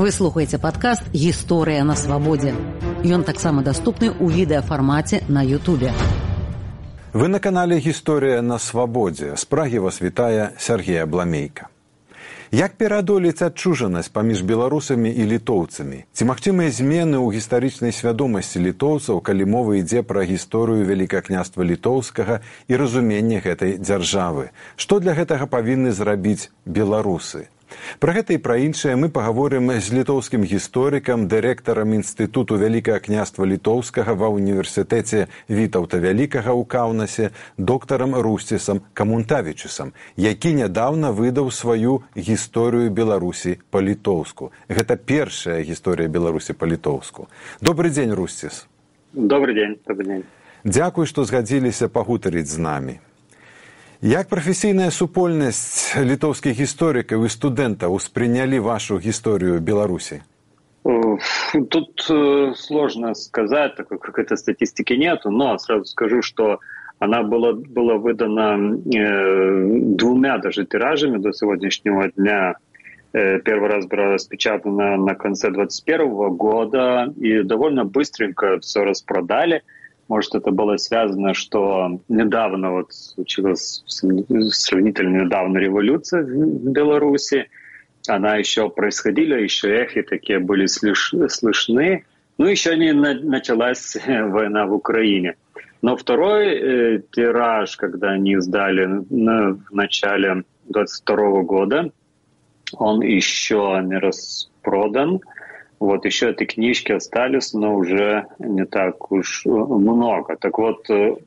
Вы слухаеце падкаст «Гісторыя на свабодзе». Ён таксама даступны ў відэафармаце на Ютубе. Вы на канале «Гісторыя на свабодзе». З Прагі вас вітае Сергей Абламейка. Як пераадолець адчужанасць паміж беларусамі і літоўцамі? Ці магчымыя змены ў гістарычнай свядомасці літоўцаў, калі мова ідзе пра гісторыю Вялікага княства літоўскага і разуменне гэтай дзяржавы? Што для гэтага павінны зрабіць беларусы? Пра гэта і пра іншае мы пагаворым з літоўскім гісторыкам, дырэктарам Інстытуту Вялікага княства літоўскага ва ўніверсітэце Вітаўта Вялікага ў Каўнасе, доктарам Русцісам Камунтавічусам, які нядаўна выдаў сваю гісторыю Беларусі па-літоўску. Гэта першая гісторыя Беларусі па-літоўску. Добры дзень, Русціс. Добрый день, добрый день. Дзякуй, што згадзіліся пагутарыць з намі. Як прафесійная супольнасць літоўскіх гісторыкаў і студэнтаў успрынялі вашу гісторыю Беларусі? Тут сложно сказать, так как какой-то статистики нету, но сразу скажу, что она была выдана двумя даже тиражами до сегодняшнего дня. Первый раз была распечатана на конце 2021 года, и довольно быстренько все распродали. Может, это было связано, что недавно вот случилась сравнительно недавно революция в Беларуси. Она еще происходила, еще эхи такие были слышны. Ну, еще не началась война в Украине. Но второй тираж, когда они издали в начале 2022 года, он еще не распродан. Вот еще эти книжки остались, но уже не так уж много. Так вот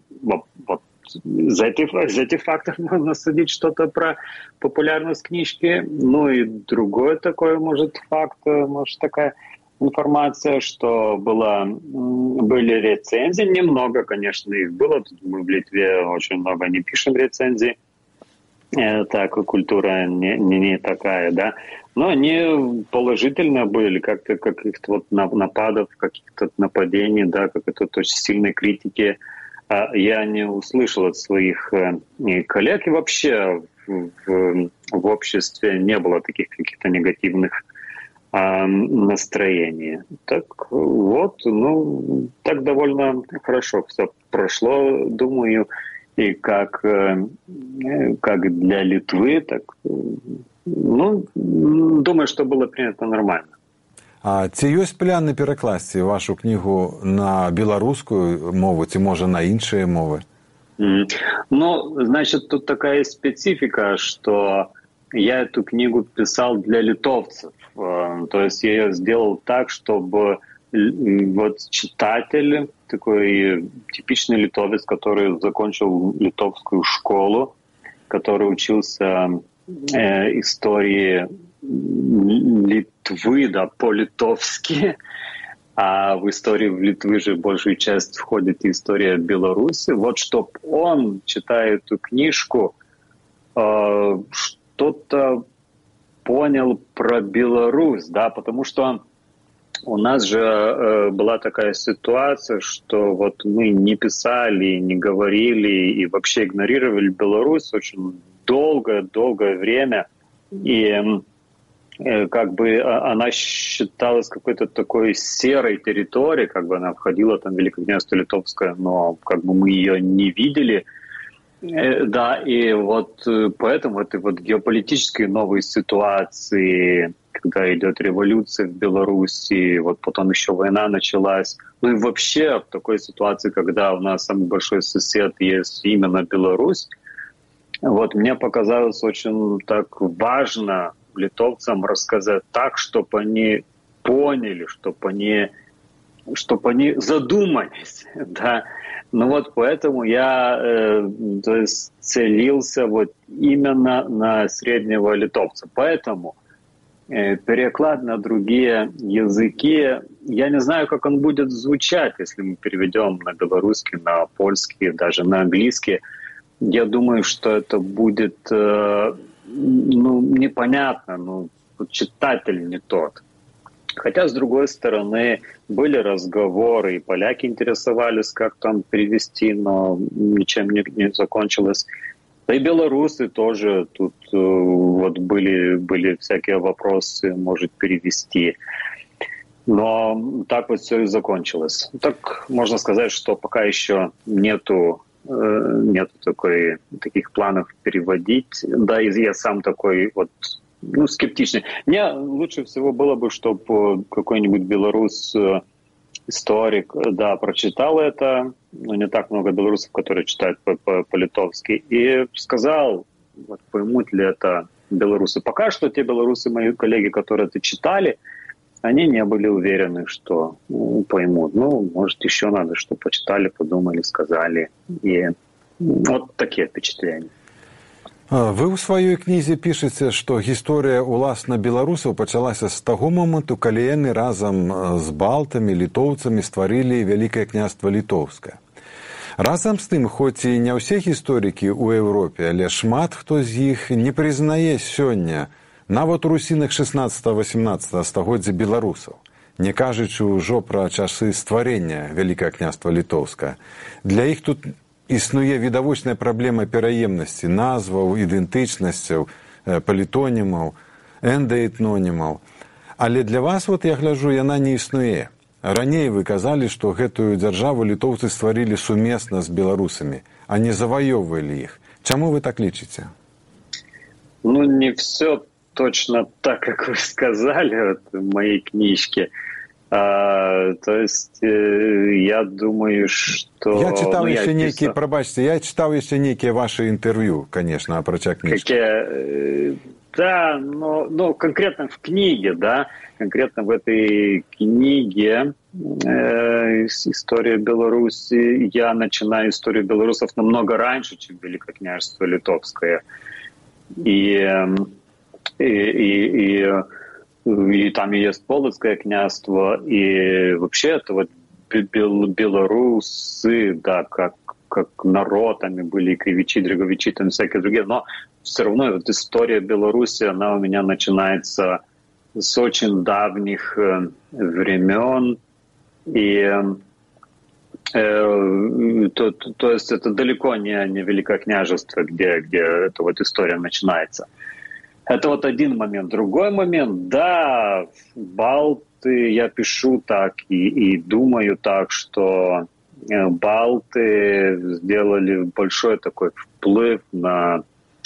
за этих фактов можно судить что-то про популярность книжки. Ну и другой такой, может, факт, может, такая информация, что были рецензии. Немного, конечно, их было. Тут мы в Литве очень много не пишем рецензий. Так, культура не такая, да. Но они положительно были, как-то каких-то вот нападов, каких-то нападений, да, какой-то очень сильной критики. Я не услышал от своих коллег, и вообще в обществе не было таких каких-то негативных настроений. Так вот, ну, так довольно хорошо все прошло, думаю. И как для Литвы, так, ну, думаю, что было принято нормально. А ці ёсць пляны перакласці вашу кнігу на беларускую мову, ці, можа, на іншыя мовы? Ну, значит, тут такая специфика, что я эту книгу писал для литовцев. То есть я ее сделал так, чтобы вот читатель, такой типичный литовец, который закончил литовскую школу, который учился истории Литвы, да, по-литовски, а в историю Литвы же большую часть входит история Беларуси. Вот чтоб он, читая эту книжку, что-то понял про Беларусь, да, потому что у нас же была такая ситуация, что вот мы не писали, не говорили и вообще игнорировали Беларусь очень долгое время. И как бы она считалась какой-то такой серой территорией, как бы она входила там в Великое княжество Литовское, но как бы мы ее не видели. Да, и вот поэтому этой вот геополитической новой ситуации, когда идет революция в Беларуси, вот потом еще война началась. Ну и вообще в такой ситуации, когда у нас самый большой сосед есть именно Беларусь, вот мне показалось очень так важно литовцам рассказать так, чтобы они поняли, чтобы они задумались, да. Ну вот поэтому я то есть целился вот именно на среднего литовца. Поэтому переклад на другие языки, я не знаю, как он будет звучать, если мы переведем на белорусский, на польский, даже на английский. Я думаю, что это будет непонятно, читатель не тот. Хотя, с другой стороны, были разговоры, и поляки интересовались, как там перевести, но ничем не закончилось. Да и белорусы тоже тут вот были всякие вопросы, может перевести. Но так вот все и закончилось. Так можно сказать, что пока еще нету таких планов переводить. Да, и я сам такой вот, скептичный. Мне лучше всего было бы, чтобы какой-нибудь белорус, историк, да, прочитал это, но не так много белорусов, которые читают по-литовски, и сказал, вот, поймут ли это белорусы. Пока что те белорусы, мои коллеги, которые это читали, они не были уверены, что поймут. Может, еще надо, чтобы почитали, подумали, сказали. И вот такие впечатления. Вы ў сваёй кнізе пішаце, што гісторыя ўласна беларусаў пачалася з таго моманту, калі яны разам з балтамі, літоўцамі стварылі Вялікае княства Літоўскае. Разам з тым, хоць і не ўсе гісторыкі ў Еўропе, але шмат хто з іх не прызнае сёння нават у русінах 16-18 стагоддзя беларусаў, не кажучы ўжо пра часы стварэння Вялікае княства Літоўскае. Для іх тут існуе відавочная праблема пераемнасці назваў, ідэнтычнасцяў, палітонімаў, эндаэтнонімаў. Але для вас, вот я гляджу, яна не існуе. Раней вы казалі, што гэтую дзяржаву літоўцы стварылі сумесна з беларусамі, а не заваёввалі іх. Чаму вы так лічыце? Не все точно так, как вы сказали в моей книжке. То есть я думаю, что... Я читал еще некие, пробачьте, я читал еще некие ваши интервью, конечно, апрача книжки. Да, но конкретно в книге, да, конкретно в этой книге «История Беларуси», я начинаю историю белорусов намного раньше, чем Великое княжество Литовское. И там и есть Полоцкое княжество, и вообще это вот белорусы, да, как народ, там и были и кривичи, дреговичи, там всякие другие, но все равно вот история Беларуси, она у меня начинается с очень давних времен, и то есть это далеко не Великое княжество, где эта вот история начинается. Это вот один момент. Другой момент, да, балты, я пишу так и думаю так, что балты сделали большой такой вплыв на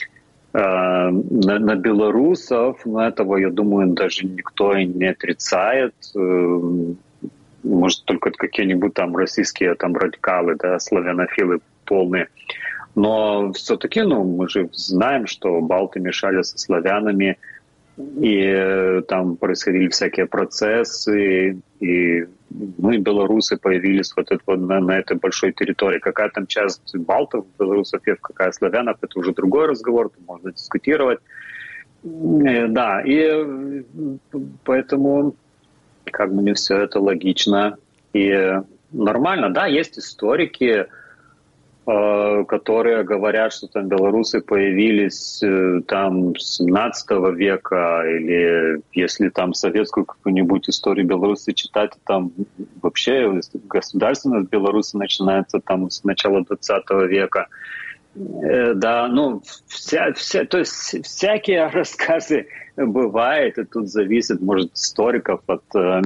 белорусов, но этого, я думаю, даже никто и не отрицает. Может, только какие-нибудь там российские там радикалы, да, славянофилы полные. Но все-таки, мы же знаем, что балты мешали со славянами, и там происходили всякие процессы, и белорусы появились вот на этой большой территории. Какая там часть балтов, белорусов, какая славянов, это уже другой разговор, можно дискутировать. Да, и поэтому как бы не все это логично и нормально. Да, есть историки, которые говорят, что там белорусы появились там с 17 века, или если там советскую какую-нибудь историю Беларуси читать, там вообще государственность Беларуси начинается там с начала 20 века. Да, то есть всякие рассказы бывает, и тут зависит, может, историков от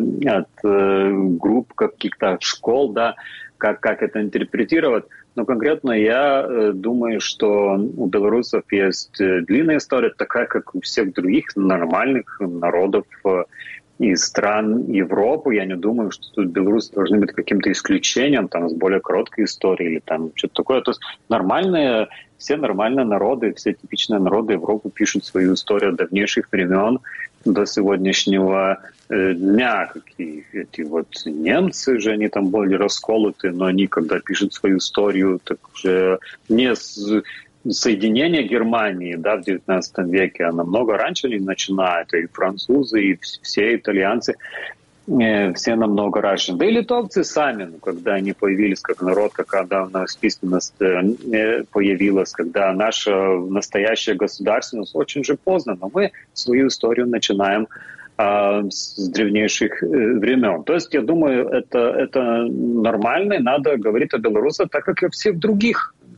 групп каких-то школ, да, как это интерпретировать. Но конкретно я думаю, что у белорусов есть длинная история, такая, как у всех других нормальных народов из стран Европы. Я не думаю, что тут белорусы должны быть каким-то исключением, там, с более короткой историей или там что-то такое. То есть все нормальные народы, все типичные народы Европы пишут свою историю от давнейших времен до сегодняшнего дня. Эти вот немцы же, они там более расколоты, но они, когда пишут свою историю, так уже не с соединения Германии, да, в XIX веке, а намного раньше они начинают, и французы, и все итальянцы, все намного раньше. Да и литовцы сами, когда они появились как народ, когда у нас письменность появилась, когда наша настоящая государственность очень же поздно, но мы свою историю начинаем с древнейших времен. То есть, я думаю, это нормально, и надо говорить о белорусах так, как и о всех других.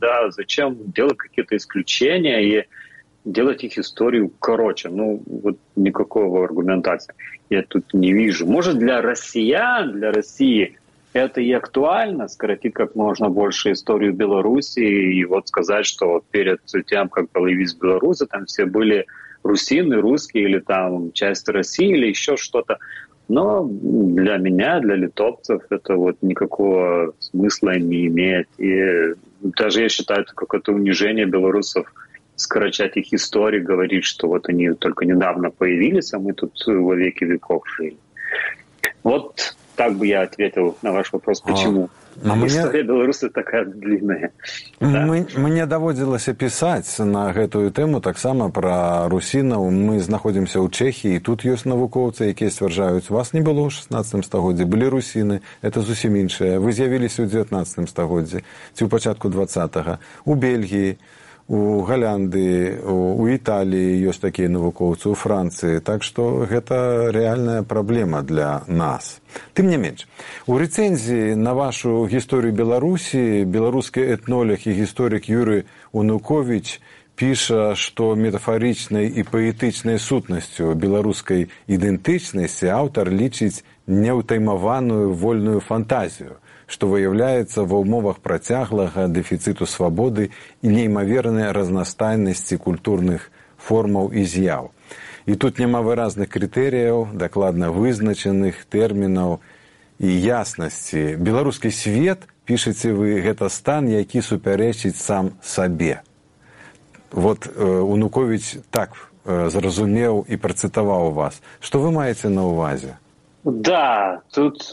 да, зачем делать какие-то исключения и делать их историю короче. Вот никакого аргументации я тут не вижу. Может, для россиян, для России это и актуально, скоротить как можно больше историю Беларуси и вот сказать, что перед тем, как появились белорусы, там все были русины, русские или там часть России или еще что-то. Но для меня, для литовцев это вот никакого смысла не имеет. И даже я считаю, это какое-то унижение белорусов скорочать их историю, говорить, что вот они только недавно появились, а мы тут во веки веков жили. Вот так бы я ответил на ваш вопрос, почему. История беларусаў такая длинная. Мне даводзілася пісаць на гэтую тэму таксама пра русінаў. Мы знаходзімся ў Чэхіі, і тут ёсць навукоўцы, якія сцвярджаюць, вас не было ў 16 стагоддзі, былі русіны, это зусім іншае. Вы з'явіліся ў 19 стагоддзі ці ў пачатку 20-га. У Бельгіі, у Галяндыі, у Італіі ёсць такія навукоўцы, у Францыі. Так што гэта рэальная праблема для нас. Тым не менш, у рэцэнзіі на вашу гісторыю Беларусі беларускі этнолог і гісторык Юрый Унукович піша, што метафарычнай і паэтычнай сутнасцю беларускай ідэнтычнасці аўтар лічыць неўтаймаваную вольную фантазію, што выяўляецца ва ўмовах працяглага дэфіцыту свабоды і неймавернай разнастайнасці культурных формаў і з'яў. І тут няма выразных крытэрыяў, дакладна вызначаных тэрмінаў і яснасці. Беларускі свет, пішаце вы, гэта стан, які супярэчыць сам сабе. Вот Унукович так зразумеў і працытаваў вас. Што вы маеце на ўвазе? Да, тут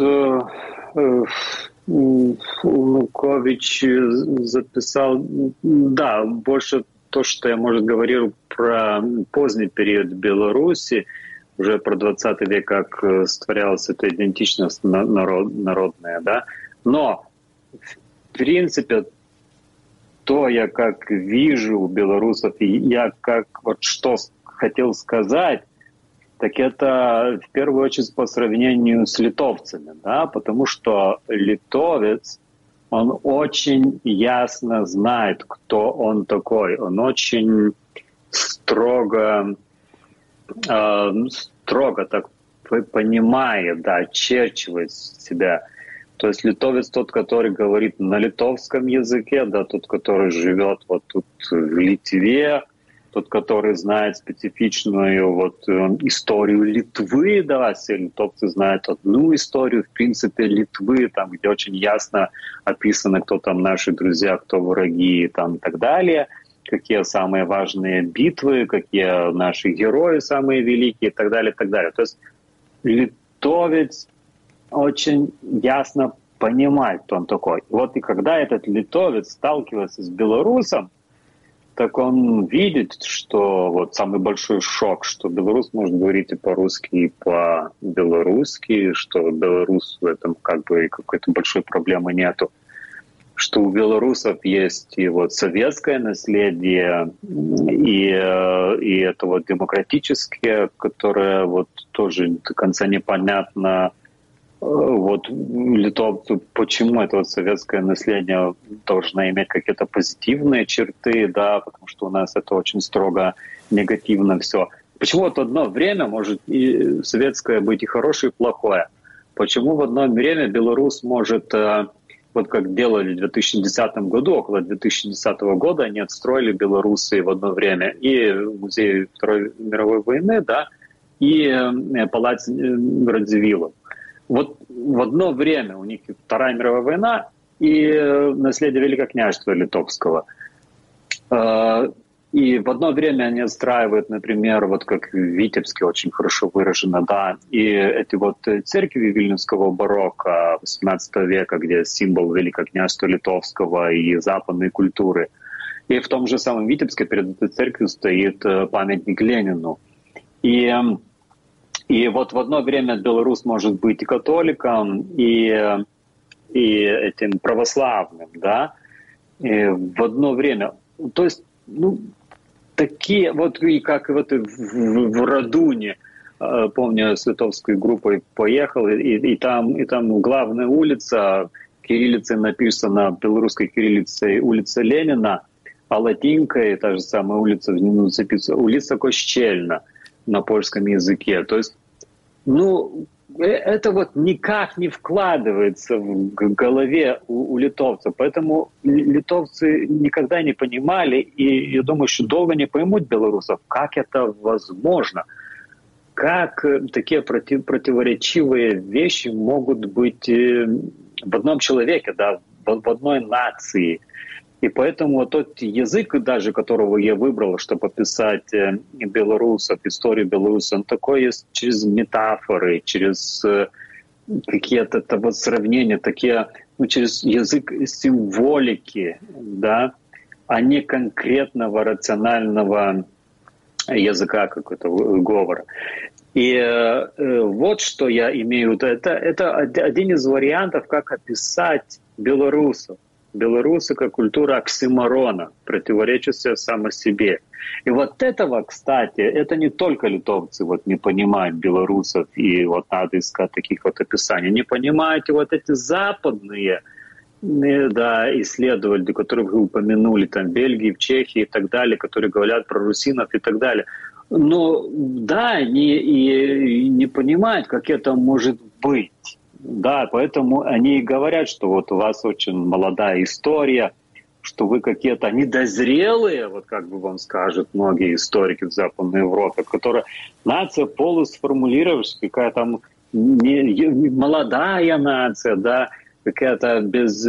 Унукович записал, да, больше то, что я, может, говорил про поздний период Беларуси, уже про 20 век, как створялась эта идентичность народная, да. Но, в принципе, то я как вижу белорусов, и я как вот что хотел сказать, так это в первую очередь по сравнению с литовцами, да, потому что литовец, он очень ясно знает, кто он такой, он очень строго так понимает, да, очерчивает себя. То есть литовец тот, который говорит на литовском языке, да, тот, который живет вот тут в Литве, тот, который знает специфичную вот историю Литвы, да, все литовцы знают одну историю, в принципе, Литвы, там, где очень ясно описано, кто там наши друзья, кто враги, там, и так далее, какие самые важные битвы, какие наши герои самые великие, и так далее, и так далее. То есть литовец очень ясно понимает, кто он такой. Вот и когда этот литовец сталкивается с белорусом, так он видит, что вот самый большой шок, что белорус может говорить и по-русски, и по-белорусски, что белорус в этом как бы какой-то большой проблемы нету, что у белорусов есть и вот советское наследие, и это вот демократическое, которое вот тоже до конца непонятно, вот литовцу, почему это вот советское наследие должно иметь какие-то позитивные черты, да, потому что у нас это очень строго негативно все. Почему вот одно время может и советское быть и хорошее, и плохое? Почему в одно время белорус может, вот как делали в 2010 году, около 2010 года они отстроили белорусы в одно время и музей Второй мировой войны, да, и палац Радзивиллов. Вот в одно время у них Вторая мировая война и наследие Великокняжества Литовского. И в одно время они отстраивают, например, вот как в Витебске очень хорошо выражено, да, и эти вот церкви вильнюсского барокко XVIII века, где символ Великокняжества Литовского и западной культуры. И в том же самом Витебске перед этой церковью стоит памятник Ленину. И вот в одно время белорус может быть и католиком, и этим православным, да, и в одно время. То есть, ну, такие, вот и как вот в Радуне, помню, с литовской группой поехал, и там главная улица, кириллицей написана, белорусской кириллицей улица Ленина, а латинкой та же самая улица, улица Кощельна на польском языке. То есть, это вот никак не вкладывается в голове у литовцев. Поэтому литовцы никогда не понимали, и я думаю, что долго не поймут белорусов, как это возможно. Как такие противоречивые вещи могут быть в одном человеке, да, в одной нации. И поэтому тот язык, даже которого я выбрал, чтобы описать белорусов, историю Беларуси, он такой есть через метафоры, через какие-то вот сравнения, такие, через язык символики, да, а не конкретного рационального языка какой-то говора. И вот что я имею в виду. Это один из вариантов, как описать белорусов. Белорусы как культура оксиморона, противоречащая сама себе. И вот этого, кстати, это не только литовцы вот не понимают белорусов, и вот надо искать таких вот описаний. Не понимаете вот эти западные, да, исследователи, которых вы упомянули, там, в Бельгии, в Чехии и так далее, которые говорят про русинов и так далее. Но да, не понимают, как это может быть. Да, поэтому они и говорят, что вот у вас очень молодая история, что вы какие-то недозрелые, вот как бы вам скажут многие историки в Западной Европе, которая нация полусформулировавшая, какая-то молодая нация, да, какая-то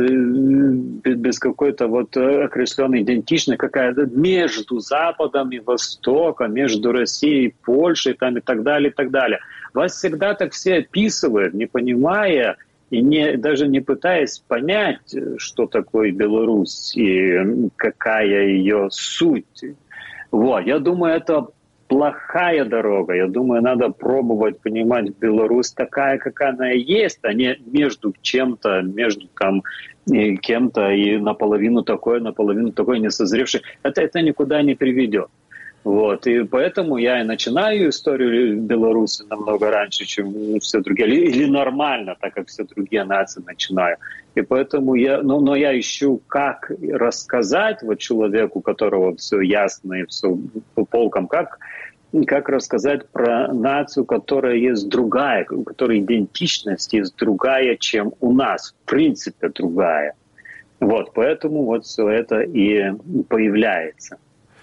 без какой-то вот окрещенной идентичности, какая-то между Западом и Востоком, между Россией и Польшей там, и так далее, и так далее. Вас всегда так все описывают, не понимая и даже не пытаясь понять, что такое Беларусь и какая ее суть. Вот. Я думаю, это плохая дорога. Я думаю, надо пробовать понимать Беларусь такая, какая она есть, а не между чем-то, между там кем-то и наполовину такой несозревший. Это никуда не приведет. Вот. И поэтому я и начинаю историю Беларуси намного раньше, чем все другие. Или нормально, так как все другие нации начинаю. И поэтому но я ищу, как рассказать вот человеку, у которого все ясно и все по полкам, как рассказать про нацию, которая есть другая, у которой идентичность есть другая, чем у нас, в принципе другая. Вот, поэтому вот все это и появляется.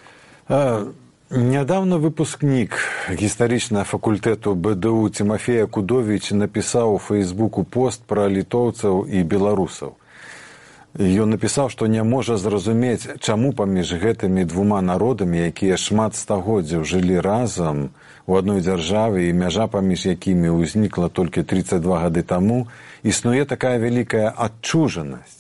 Нядаўна выпускнік гістарычнага факультэту БДУ Тимофей Акудович напісаў у Фейсбуку пост пра літоўцаў і беларусаў. Ён напісаў, што не можа зразумець, чаму паміж гэтымі двума народамі, якія шмат стагоддзяў жылі разам у адной дзяржаве і мяжа паміж якімі ўзнікла толькі 32 гады таму, існуе такая вялікая адчужанасць.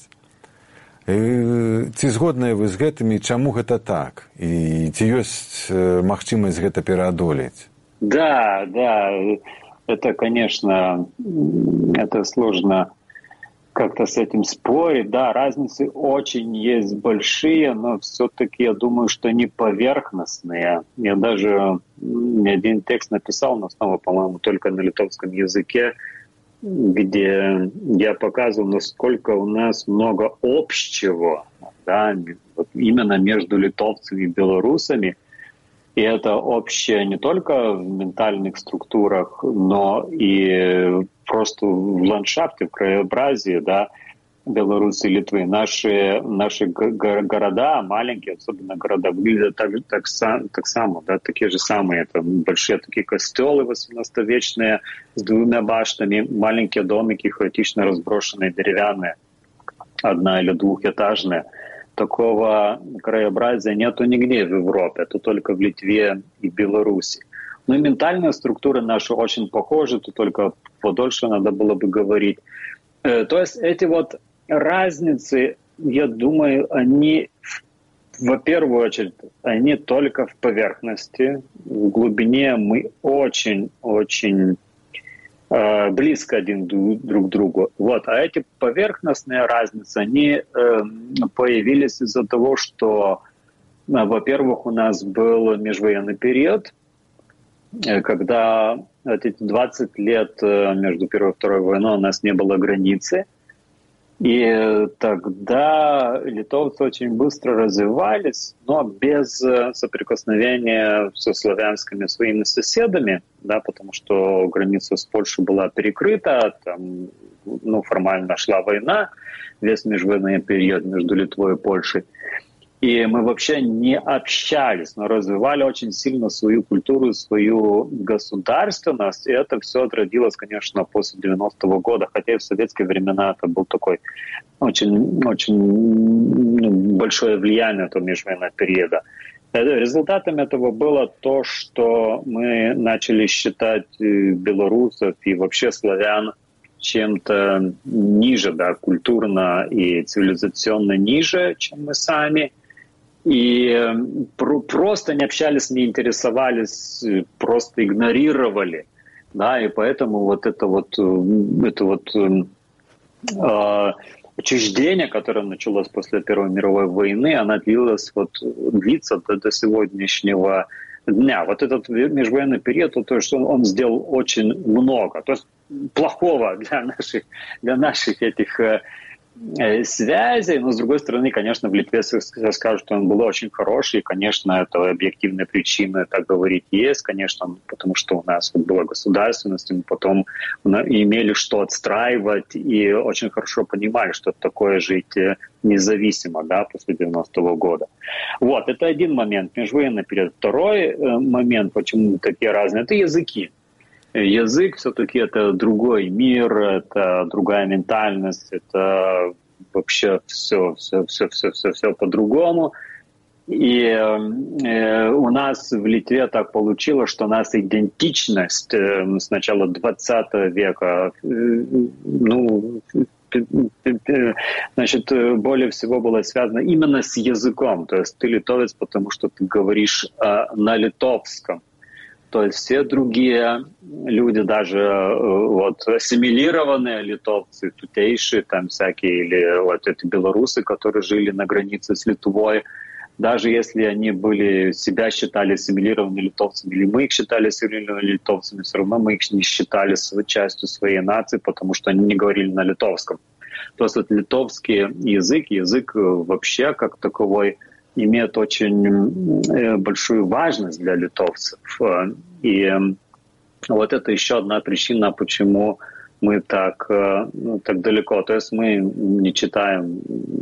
Ці згодныя вы з гэтымі, чаму гэта так? І ці ёсць магчымасць гэта пераадолець? Да, это, конечно, это сложно как-то с этим спорить. Да, разницы очень есть большие, но все-таки я думаю, что они поверхностные. Я даже не один текст написал, но снова, по-моему, только на литовском языке, где я показывал, насколько у нас много общего, да, вот именно между литовцами и белорусами. И это общее не только в ментальных структурах, но и просто в ландшафте, в краеобразии, да, Беларуси и Литвы. Наши города, маленькие, особенно города, выглядят так само, да, такие же самые. Это большие такие костелы 18-вечные с двумя башнями, маленькие домики, хаотично разброшенные, деревянные, одно- или двухэтажные. Такого краеобразия нету нигде в Европе, это только в Литве и Беларуси. Но и ментальные структуры наши очень похожи, тут только подольше надо было бы говорить. То есть эти вот разницы, я думаю, они, во первую очередь, они только в поверхности. В глубине мы очень-очень близко один друг к другу. Вот. А эти поверхностные разницы, они появились из-за того, что, во-первых, у нас был межвоенный период, когда эти 20 лет между Первой и Второй войной у нас не было границы. И тогда литовцы очень быстро развивались, но без соприкосновения со славянскими своими соседами, да, потому что граница с Польшей была перекрыта, там, формально шла война, весь межвоенный период между Литвой и Польшей. И мы вообще не общались, но развивали очень сильно свою культуру, свою государственность. И это все отродилось, конечно, после 90-го года. Хотя и в советские времена это был такой очень большое влияние этого межвоенного периода. Результатом этого было то, что мы начали считать белорусов и вообще славян чем-то ниже, да, культурно и цивилизационно ниже, чем мы сами. И просто не общались, не интересовались, просто игнорировали. Да, и поэтому вот это отчуждение, которое началось после Первой мировой войны, оно длится до сегодняшнего дня. Вот этот межвоенный период, то, что он сделал очень много. То есть плохого для наших этих связей, но, с другой стороны, конечно, в Литве скажут, что он был очень хороший, и, конечно, это объективная причина так говорить есть, конечно, потому что у нас была государственность, и мы потом имели что отстраивать, и очень хорошо понимали, что это такое жить независимо, да, после 90-го года. Вот, это один момент, межвоенный период. Второй момент, почему такие разные, это языки. Язык все-таки это другой мир, это другая ментальность, это вообще все по-другому. И у нас в Литве так получилось, что у нас идентичность с начала 20 века, более всего была связана именно с языком. То есть ты литовец, потому что ты говоришь на литовском. То есть все другие люди, даже ассимилированные литовцы, тутейшие, там всякие, или эти белорусы, которые жили на границе с Литвой, даже если они себя считали ассимилированными литовцами, или мы их считали ассимилированными литовцами, все равно мы их не считали частью своей нации, потому что они не говорили на литовском. То есть литовский язык вообще как таковой имеет очень большую важность для литовцев. И вот это еще одна причина, почему мы так далеко. То есть мы не читаем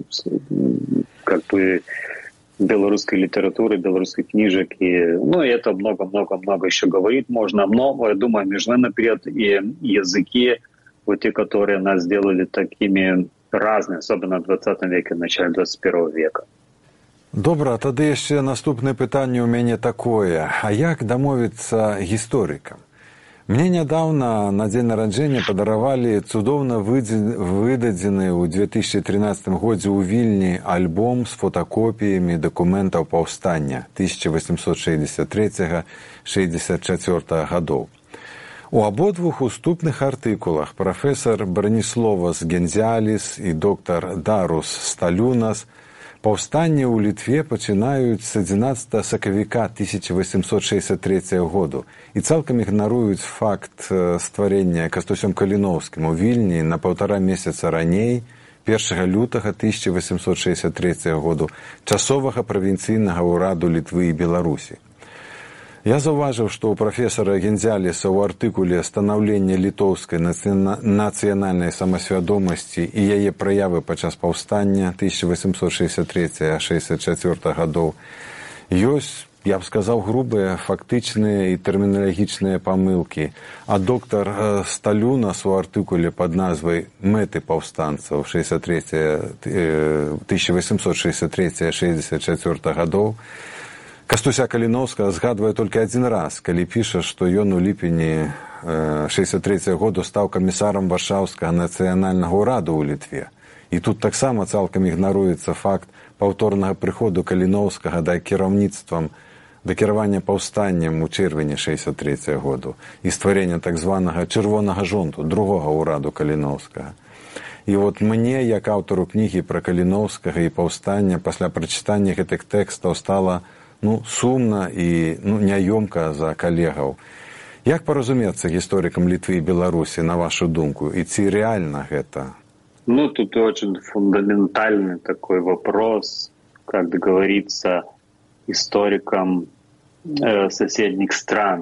белорусской литературы, белорусских книжек. И это много-много-много еще говорить можно. Но, я думаю, межвоенный период и языки, те, которые нас сделали такими разными, особенно в 20 веке, в начале 21 века. Добра, тады яшчэ наступнае пытанне ў мяне такое. А як дамовіцца гісторыкам? Мне нядаўна на дзень нараджэння падаравалі цудоўна выдадзены ў 2013 годзе ў Вільні альбом з фотакопіямі дакументаў паўстання 1863-64 гадоў. У абодвух уступных артыкулах прафесор Бранісловас Гензяліс і доктар Дарус Сталюнас паўстанне ў Літве пачынаюць з 11 сакавіка 1863 году і цалкам ігнаруюць факт стварення Кастусём Каліноўскім у Вільні на 1,5 месяца раней, 1 лютага 1863 году, часовага правінцыйнага ўраду Літвы і Беларусі. Я заўважыў, што ў прафесара Гензяліса ў артыкуле «Станаўленне літоўскай нацыянальнай самасвядомасці і яе праявы падчас паўстання 1863-64 гадоў» ёсць, я б сказаў, грубыя фактычныя і тэрміналагічныя памылкі, а доктар Сталюнас у артыкуле пад назвай «Мэты паўстанцаў 1863-64 гадоў» Кастуся Каліноўскага згадвае толькі адзін раз, калі піша, што ён у ліпені 63 году стаў камісарам Варшаўскага нацыянальнага ўраду ў Літве. І тут таксама цалкам ігнаруецца факт паўторнага прыходу Каліноўскага да кіравання паўстаннем у чэрвені 63 году і стварення так званага чырвонага жонту, другога ўраду Каліноўскага. І мне, як аўтару кнігі пра Каліноўскага і паўстання, пасля прачытання гэтых тэкстаў стала сумна і няёмка за калегаў. Як паразумецца гісторыкам Літвы і Беларусі, на вашу думку, і ці рэальна гэта? Ну, тут очень фундаментальный такой вопрос, как договориться историкам соседних стран.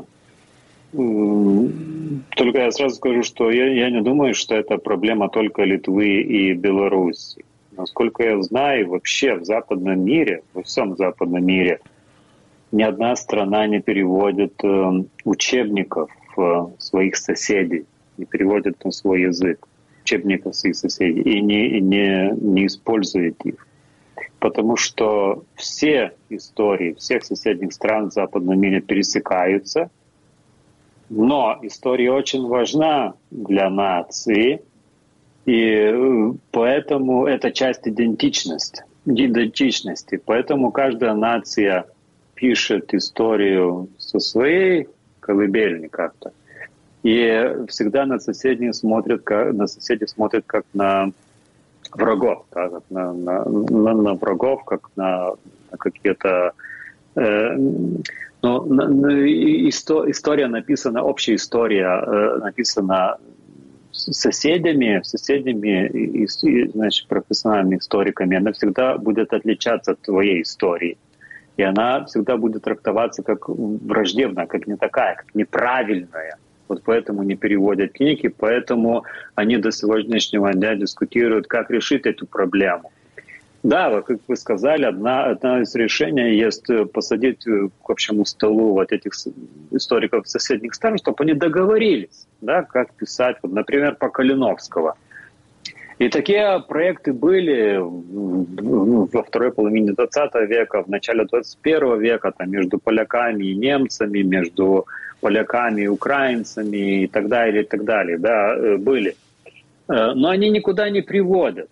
Только я сразу скажу, что я не думаю, что это проблема только Литвы и Беларуси. Насколько я знаю, вообще в западном мире, во всем западном мире, ни одна страна не переводит учебников своих соседей, не переводит на свой язык учебников своих соседей и не использует их. Потому что все истории всех соседних стран в западном мире пересекаются, но история очень важна для нации, и поэтому это часть идентичности. Поэтому каждая нация пишет историю со своей колыбельни как-то. И всегда на соседей смотрят как на врагов, да, как на врагов, как на какие-то... история написана, общая история написана соседями, значит, профессиональными историками, она всегда будет отличаться от твоей истории. И она всегда будет трактоваться как враждебная, как не такая, как неправильная. Вот поэтому не переводят книги, поэтому они до сегодняшнего дня дискутируют, как решить эту проблему. Да, вот, как вы сказали, одна из решений есть посадить к общему столу вот этих историков соседних стран, чтобы они договорились, да, как писать, вот, например, по Калиновского. И такие проекты были во второй половине 20 века, в начале 21 века, там, между поляками и немцами, между поляками и украинцами и так далее, да, были. Но они никуда не приводят.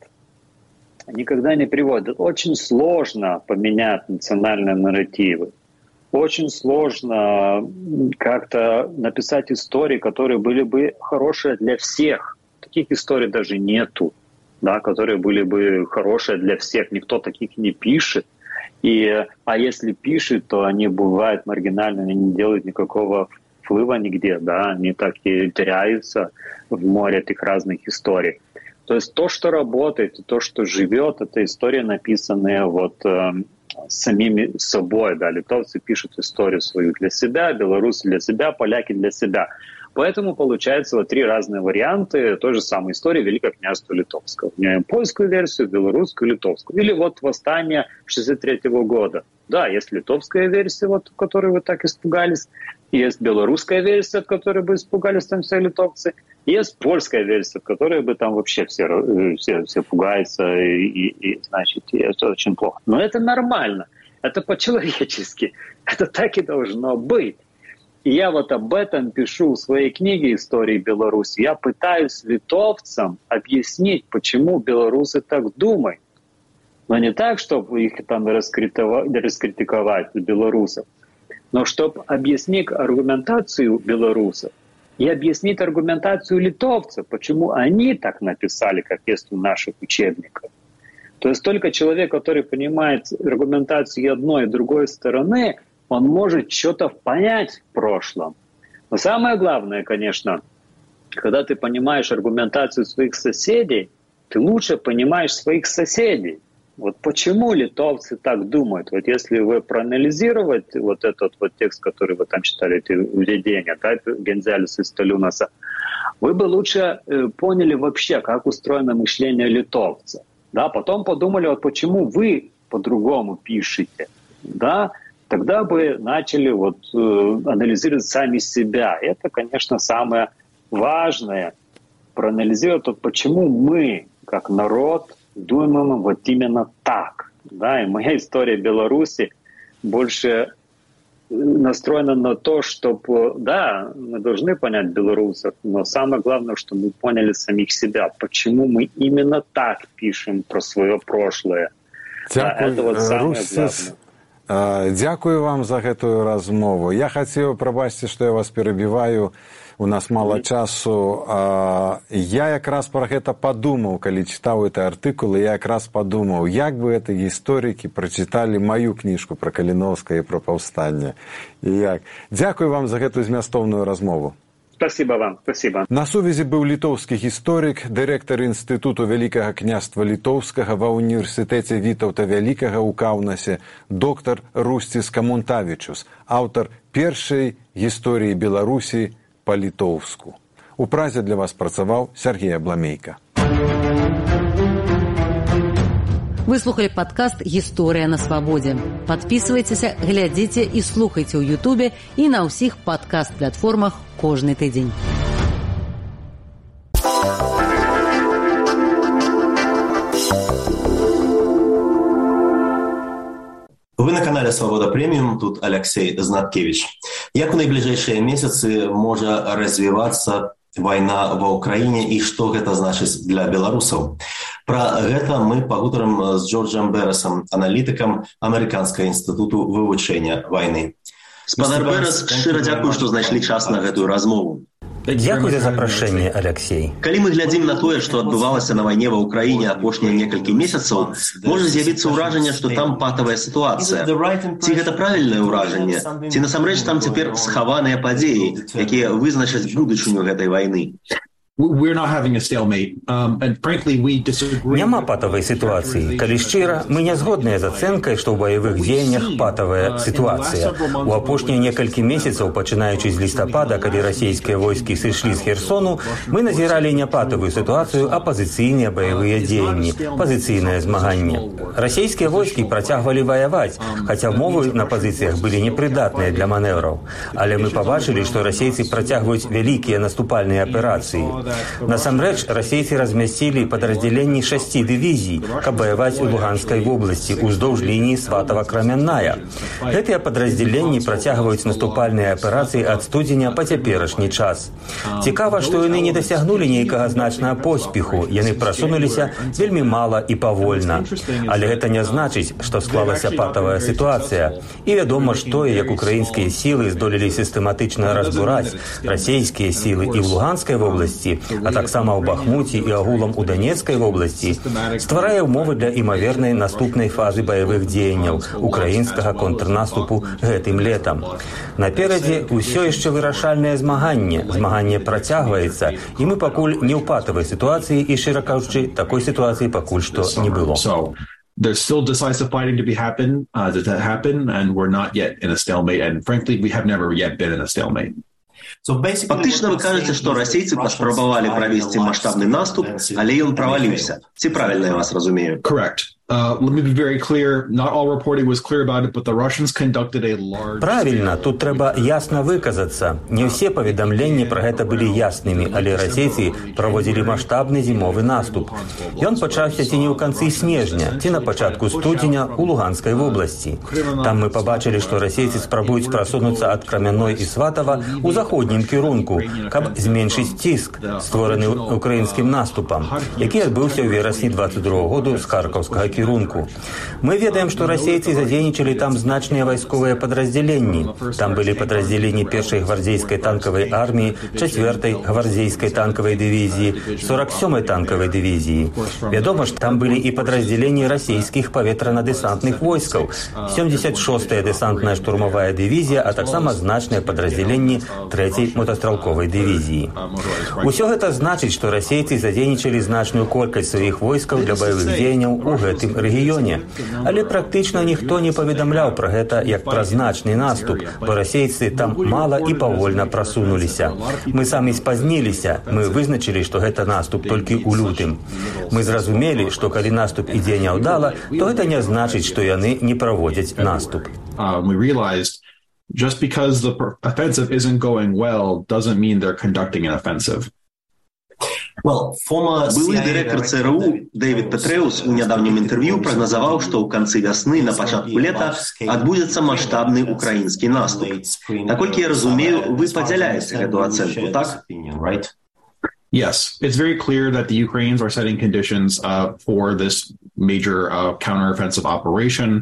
Никогда не приводят. Очень сложно поменять национальные нарративы. Очень сложно как-то написать истории, которые были бы хорошие для всех. Таких историй даже нету, да, которые были бы хорошие для всех. Никто таких не пишет. А если пишет, то они бывают маргинальными, они не делают никакого вплыва нигде, да, они так и теряются в море этих разных историй. То есть то, что работает, то, что живет, это история, написанная вот самими собой. Да. Литовцы пишут историю свою для себя, белорусы для себя, поляки для себя. Поэтому получается вот три разные варианты той же самой истории Великого княжества Литовского. У меня польскую версию, белорусскую, литовскую. Или вот восстание 1963 года. Да, есть литовская версия, вот, от которой вы так испугались. Есть белорусская версия, от которой бы испугались там все литовцы. Есть польская версия, от которой бы там вообще все пугаются, и значит, это очень плохо. Но это нормально, это по-человечески, это так и должно быть. И я вот об этом пишу в своей книге «Истории Беларуси». Я пытаюсь литовцам объяснить, почему белорусы так думают. Но не так, чтобы их там раскритиковать, белорусов, но чтобы объяснить аргументацию белорусов и объяснить аргументацию литовцев, почему они так написали, как есть у наших учебников. То есть только человек, который понимает аргументацию одной и другой стороны, он может что-то понять в прошлом. Но самое главное, конечно, когда ты понимаешь аргументацию своих соседей, ты лучше понимаешь своих соседей. Вот почему литовцы так думают? Вот если вы проанализировать вот этот вот текст, который вы там читали, эти введения, да, Гензелеса и Столюнаса, вы бы лучше поняли вообще, как устроено мышление литовца. Да, потом подумали, вот почему вы по-другому пишете, да, тогда бы начали вот анализировать сами себя. Это, конечно, самое важное. Проанализировать, вот почему мы, как народ, думаем вот именно так. Да? И моя история Беларуси больше настроена на то, чтобы, да, мы должны понять белорусов, но самое главное, что мы поняли самих себя. Почему мы именно так пишем про свое прошлое. Да, это вот самое главное. Дзякую вам за гэтую размову. Я хацеў, прабачце, што я вас перабіваю, у нас мала часу. Я якраз пра гэта падумаў, калі чытаў гэты артыкул, я якраз падумаў, як бы гэта гісторыкі прачыталі маю кніжку пра Каліновскае і пра паўстанне. І як. Дзякую вам за гэтую змястоўную размову. Спасибо вам, спасибо. На сувязі быў літоўскі гісторык, дырэктар інстытуту Вялікага княства літоўскага ва ўніверсітэце Вітаўта Вялікага ў Каўнасе, доктар Русцис Камунтавічус, аўтар першай гісторыі Беларусі па-літоўску. У Празе для вас працаваў Сергей Абламейка. Вы слухали падкаст «Гісторыя на свабодзе». Падпісвайцеся, глядзіце і слухайце ў Ютубе і на ўсіх падкаст-платформах кожны тыдзень. Вы на канале «Свобода Премиум», тут Алексей Знаткевич. Як у найбліжэйшыя месяцы можа развівацца вайна ва ўкраіне і што гэта значыць для беларусаў? Пра гэта мы пагутарым з Джорджам Бэрасам, аналітыкам Амерыканскага інстытуту вывучэння вайны. Спадар Бэрас, шчыра дзякую, што знайшлі час на гэтую размову. Дзякуй за запрашэнне, Алексей. Калі мы глядзім на тое, што адбывалася на вайне ва ўкраіне апошнія некалькі месяцаў, можа з'явіцца ўражанне, што там патавая сітуацыя. Ці гэта правільнае ўражанне? Ці насамрэч там цяпер схаваныя падзеі, якія вызначаць будучыню гэтай вайны? Няма патавай сітуацыі. Калі шчыра, мы не згодныя з ацэнкай, што ў баявых дзеяннях патавая сітуацыя. У апошнія некалькі месяцаў, пачынаючы з лістапада, калі расійскія войскі сышлі з Херсону, мы назіралі не патавую сітуацыю, а пазіцыйныя баявыя дзеянні, пазіцыйнае змаганне. Расійскія войскі працягвалі ваяваць, хаця мовы на пазіцыях былі непрыдатныя для манеўраў. Але мы пабачылі, што расейцы працягваюць вялікія наступальныя аперацыі. Насамрэч, расейцы размясцілі падраздзяленні 6 дывізій, каб ваяваць у Луганскай вобласці ўздоўж лініі Сватава-Крамянная. Гэтыя падраздзяленні працягваюць наступальныя аперацыі ад студзеня па цяперашні час. Цікава, што яны не дасягнулі нейкага значнага поспеху, яны прасунуліся вельмі мала і павольна. Але гэта не значыць, што склалася патавая сітуацыя. І вядома, што як украінскія сілы здолелі сістэматычна разбураць расійскія сілы і ў Луганскай вобласці, а таксама ў Бахмуці і агулам у Данецкай вобласці, стварае ўмовы для імавернай наступнай фазы баявых дзеянняў украінскага контрнаступу гэтым летам. Наперадзе ўсё яшчэ вырашальнае змаганне. Змаганне працягваецца, і мы пакуль не ў патавай сітуацыі, і, шчыра кажучы, такой сітуацыі пакуль што не было. There's still decisive fighting to happen, and we're not yet in a stalemate, and frankly, we have never yet been in a stalemate. Фактычна вы кажаце, што расейцы паспрабавалі правесці маштабны наступ, але ён праваліўся. Ці правільна я вас разумею? Correct. Let me be very clear. Not all reporting was clear about it, but the Russians conducted a large... Правильно, тут трэба ясна выказацца. Не ўсе паведамленні пра гэта былі яснымі, але расейцы праводзілі маштабны зімовы наступ. Ён пачаўся ці не ў канцы снежня, ці на пачатку студзеня ў Луганскай вобласці. Там мы пабачылі, што расейцы спрабуюць прасунуцца ад Крамяной і Сватава ў заходнім кірунку, каб зменшыць ціск, створаны украінскім наступам, які адбыўся ў верасні 22 году з Харкаўскага кірунку. Мы ведаем, што расейцы задзейнічалі там значныя вайсковыя падраздзяленні. Там былі падраздзяленні 1-й гвардзейскай танкавай арміі, 4-й гвардзейскай танкавай дывізіі, 47-й танкавай дывізіі. Вядома ж, там былі і падраздзяленні расійскіх паветрана-дэсантных войскаў, 76-я дэсантная штурмавая дывізія, а таксама значныя падраздзяленні 3-й мотастралковай дывізіі. Усё гэта значыць, што расейцы задзейнічалі значную колькасць сваіх войскаў для баявых дзеянняў у гэтым рэгіёне. Але практычна ніхто не паведамляў пра гэта як пра значны наступ, бо расейцы там мала і павольна прасунуліся. Мы самі спазніліся, мы вызначылі, што гэта наступ толькі ў лютым. Мы зразумелі, што калі наступ ідзе няўдала, то гэта не значыць, што яны не праводзяць наступ. We realized just because the offensive isn't going well doesn't mean they're conducting an offensive. Былы дырэктар ЦРУ Дэвід Петрэус у нядаўнім інтэрв'ю прагназаваў, што ў канцы вясны на пачатку лета адбудзецца маштабны украінскі наступ. Наколькі я разумею, вы падзяляеце гэту ацэнку, так? Yes, it's very clear that the Ukrainians are setting conditions for this major counteroffensive operation.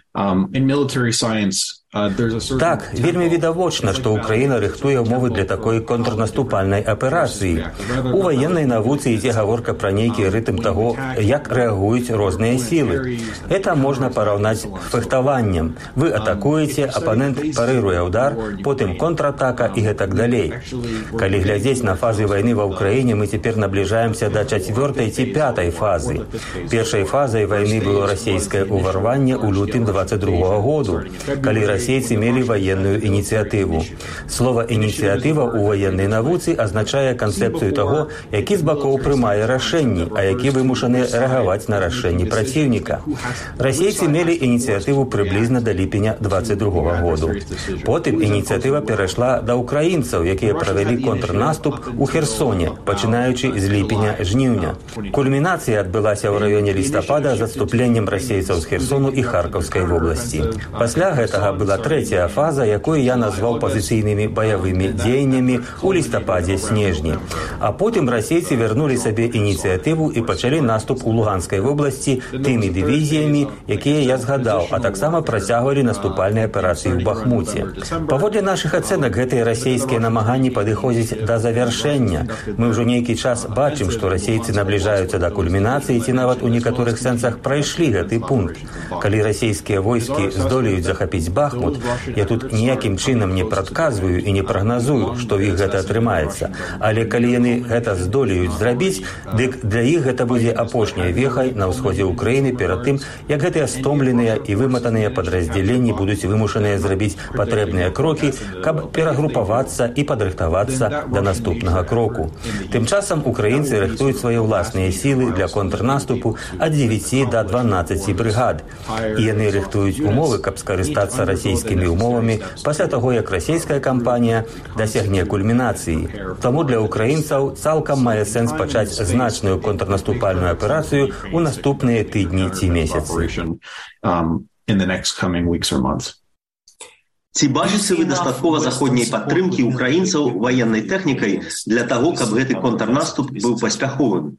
In military science, Так, вельмі відавочна, што Украіна рыхтуе ўмовы для такой контрнаступальнай аперацыі. У ваеннай навуцы ідзе гаворка пра нейкі рытм таго, як рэагуюць розныя сілы. Это можна параўнаць з фехтаваннем. Вы атакуеце, апанент парыруе ўдар, потым контратака і гэтак далей. Калі глядзець на фазы вайны ва Ўкраіне, мы цяпер набліжаемся да 4-й ці 5-й фазы. Першай фазай вайны было расійскае ўварванне ў лютым 22-го году, калі расейцы мелі ваенную ініцыятыву. Слова «ініцыятыва» ў ваеннай навуцы азначае канцэпцыю таго, які з бакоў прымае рашэнні, а які вымушаны рэагаваць на рашэнні праціўніка. Расейцы мелі ініцыятыву прыблізна да ліпеня 22-го году. Потым ініцыятыва перайшла да ўкраінцаў, якія правялі контрнаступ у Херсоне, пачынаючы з ліпеня-жніўня. Кульмінацыя адбылася ў раёне лістапада з адступленнем расейцаў з Херсону і Харкаўскай вобласці. Пасля гэтага была трэцяя фаза, якую я назваў пазіцыйнымі баявымі дзеяннямі ў лістападзе-снежні. А потым расейцы вярнулі сабе ініцыятыву і пачалі наступ у Луганскай вобласці тымі дывізіямі, якія я згадаў, а таксама працягвалі наступальныя аперацыі ў Бахмуце. Паводле нашых ацэнак, гэтыя расейскія намаганні падыходзяць да завяршэння. Мы ўжо нейкі час бачым, што расейцы набліжаюцца да кульмінацыі ці нават у некаторых сэнсах прайшлі гэты пункт. Калі расейскія войскі здолеюць захапіць Бахмут, я тут ніякім чынам не прадказваю і не прагназую, што ў іх гэта атрымаецца. Але калі яны гэта здолеюць зрабіць, дык для іх гэта будзе апошняй вехай на ўсходзе Ўкраіны перад тым, як гэтыя стомленыя і выматаныя падраздзяленні будуць вымушаныя зрабіць патрэбныя крокі, каб перагрупавацца і падрыхтавацца да наступнага кроку. Тым часам украінцы рыхтуюць свае ўласныя сілы для контрнаступу ад 9 до 12 брыгад. І яны рыхтуюць умовы, каб скарыстацца расійскімі умовамі пасля таго, як расійская кампанія дасягне кульмінацыі. Таму для украінцаў цалкам мае сэнс пачаць значную контрнаступальную аперацыю ў наступныя тыдні ці месяцы. Ці бачыце вы дастаткова заходняй падтрымкі украінцаў ваеннай тэхнікай для таго, каб гэты контрнаступ быў паспяховым?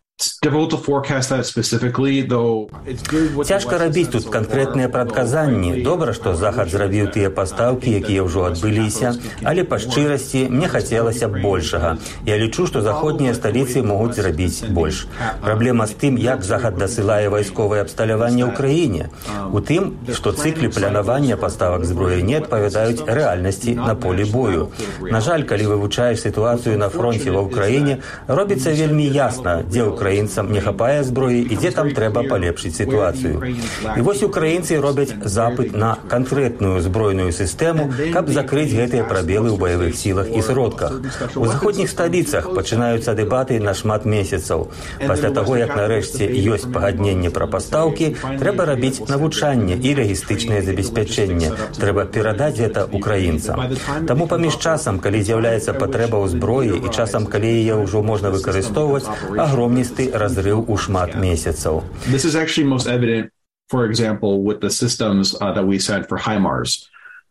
Цяжка рабіць тут канкрэтныя прадказанні. Добра, што Захад зрабіў тыя пастаўкі, якія ўжо адбыліся, але па шчырасці мне хацелася б большага. Я лічу, што заходнія сталіцы могуць зрабіць больш. Праблема з тым, як Захад дасылае вайсковае абсталяванне ў краіне. У тым, што цыклы планавання паставак зброі не адпавядаюць рэальнасці на полі бою. На жаль, калі вывучаеш сітуацыю на фронце ва ўкраіне, робіцца вельмі ясна, дзе украінцам не хапае зброі і дзе там трэба палепшыць сітуацыю. І вось украінцы робяць запыт на канкрэтную збройную сістэму, каб закрыць гэтыя прабелы ў баявых сілах і сродках. У заходніх сталіцах пачынаюцца дэбаты на шмат месяцаў. Пасля таго, як нарэшце ёсць пагадненне пра пастаўкі, трэба рабіць навучанне і лагістычнае забеспячэнне. Трэба перадаць гэта украінцам. Таму паміж часам, калі з'яўляецца патрэба ў зброі і часам, калі яе ўжо можна выкарыстоўваць, агромністы разрыў у шмат месяцаў. This is actually most evident, for example, with the systems that we sent for HIMARS.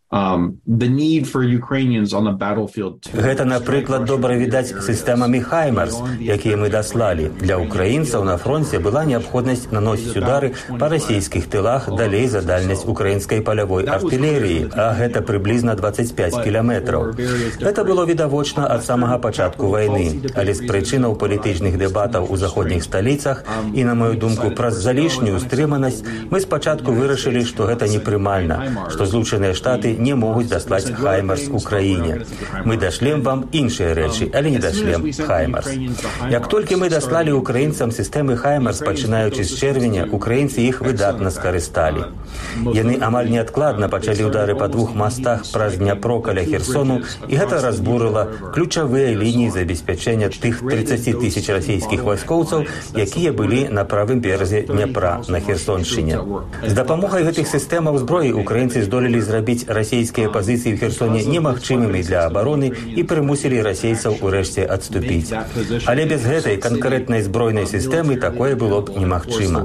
The need for Ukrainians on the battlefield. Гэта, напрыклад, добра відаць сістэмамі HIMARS, якія мы даслалі. Для украінцаў на фронте была неабходнасць наносіць удары па расійскіх тылах далей за дальнасць украінскай палявой артылерыі, а гэта прыблізна 25 кіламетраў. Гэта было відавочна ад самага пачатку вайны, але з прычынаў палітычных дэбатаў у заходніх сталіцах і, на маю думку, праз залішнюю стрыманасць, мы спачатку вырашылі, што гэта непрымальна, што Злучаныя Штаты не могуць даслаць HIMARS Украіне. Мы дашлем вам іншыя рэчы, але не дашлем HIMARS. Як толькі мы даслалі украінцам сістэмы HIMARS, пачынаючы з чэрвеня, украінцы іх выдатна скарысталі. Яны амаль неадкладна пачалі ўдары па двух мастах праз Дняпро каля Херсону, і гэта разбурыла ключавыя лініі забеспячэння тых 30 тысяч расійскіх вайскоўцаў, якія былі на правым беразе Дняпра на Херсоншчыне. З дапамогай гэтых сістэмаў зброі украінцы здолелі зрабіць расійскія пазіцыі ў Херсоне немагчымымі для абароны і прымусілі расейцаў урэшце адступіць. Але без гэтай канкрэтнай збройнай сістэмы такое было б немагчыма.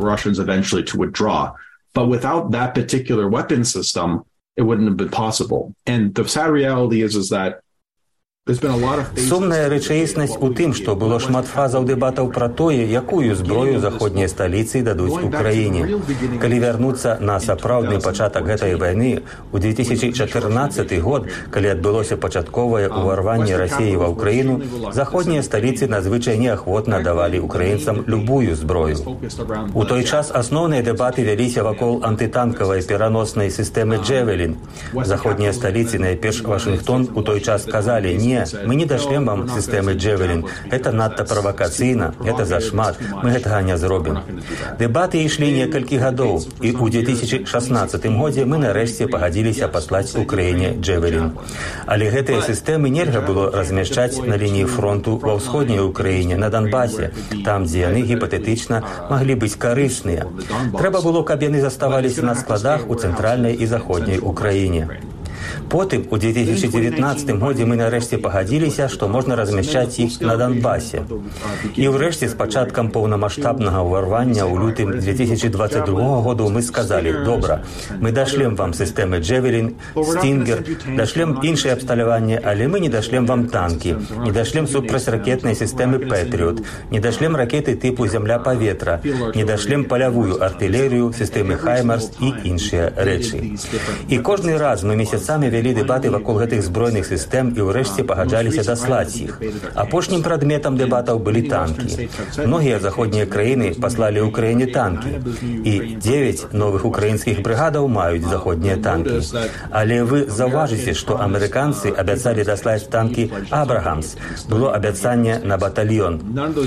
But without that particular weapon system, it wouldn't have been possible. And the sad reality is that Сумная рэчаіснасць у тым, што было шмат фазаў дэбатаў пра тое, якую зброю заходнія сталіцы дадуць Украіне. Калі вярнуцца на сапраўдны пачатак гэтай вайны, у 2014 год, калі адбылося пачатковае ўварванне Расіі ва Ўкраіну, заходнія сталіцы надзвычай неахвотна давалі украінцам любую зброю. У той час асноўныя дэбаты вяліся вакол антытанкавай пераноснай сістэмы «Джэвелін». Заходнія сталіцы, найперш Вашынгтон, у той час казалі: «Не, мы не дашлем вам сістэмы «Джэвелін». Это надта правакацыйна, это зашмат, мы гэтага не зробім». Дэбаты ішлі некалькі гадоў, і ў 2016 годзе мы нарэшце пагадзіліся паслаць Украіне «Джэвелін». Але гэтыя сістэмы нельга было размяшчаць на лініі фронту ва ўсходняй Украіне, на Донбасе, там, дзе яны гіпатэтычна маглі быць карысныя. Трэба было, каб яны заставаліся на складах у цэнтральнай і заходняй Украіне. Потым, у 2019 годзе мы нарэшце пагадзіліся, што можна размяшчаць іх на Донбасе. І ўрэшце з пачаткам паўнамаштабнага ўварвання ў лютым 2022 году мы сказалі: «Добра, мы дашлем вам сістэмы «Джэвелін», «Стінгер», дашлем іншае абсталяванне, але мы не дашлем вам танкі, не дашлем супрацьракетнай сістэмы «Пэтріот», не дашлем ракеты тыпу «Зямля-паветра», не дашлем палявую артылерыю, сістэмы «Хаймарс» і іншыя рэчы». І кожны раз мы месяцамі вялі дэбаты вакол гэтых збройных сістэм і ўрэшце пагаджаліся даслаць іх. Апошнім прадметам дэбатаў былі танкі. Многія заходнія краіны паслалі Украіне танкі, і 9 новых украінскіх брыгадаў маюць заходнія танкі. Але вы заўважыце, што амерыканцы абяцалі даслаць танкі «Абрахамс». Было абяцанне на батальён.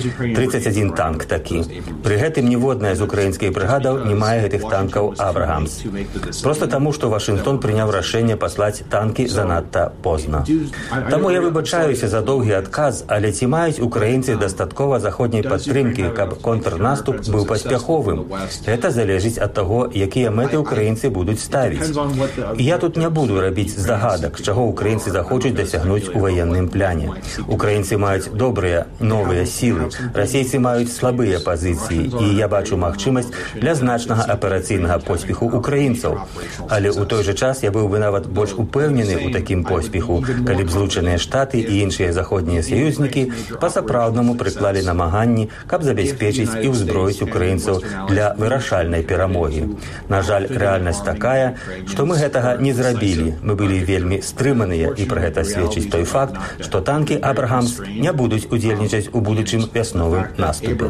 31 танк такі. Пры гэтым ніводная з украінскіх брыгадаў не мае гэтых танкаў «Абрахамс». Проста таму, што Вашынгтон прыняў рашэнне паслаць танкі занадта позна. Таму я выбачаюся за доўгі адказ, але ці маюць украінцы дастаткова заходняй падтрымкі, каб контрнаступ быў паспяховым? Гэта залежыць ад таго, якія мэты украінцы будуць ставіць. І я тут не буду рабіць здагадак, чаго украінцы захочуць дасягнуць у ваенным пляне. Украінцы маюць добрыя новыя сілы, расейцы маюць слабыя пазіцыі, і я бачу магчымасць для значнага аперацыйнага поспеху украінцаў. Але ў той жа час я быў бы нават больш упэўнены ў такім поспеху, калі б Злучаныя Штаты і іншыя заходнія саюзнікі па-сапраўднаму прыклалі намаганні, каб забяспечыць і ўзброіць украінцаў для вырашальнай перамогі. На жаль, рэальнасць такая, што мы гэтага не зрабілі. Мы былі вельмі стрыманыя, і пра гэта сведчыць той факт, што танкі «Абрахамс» не будуць удзельнічаць у будучым вясновым наступе.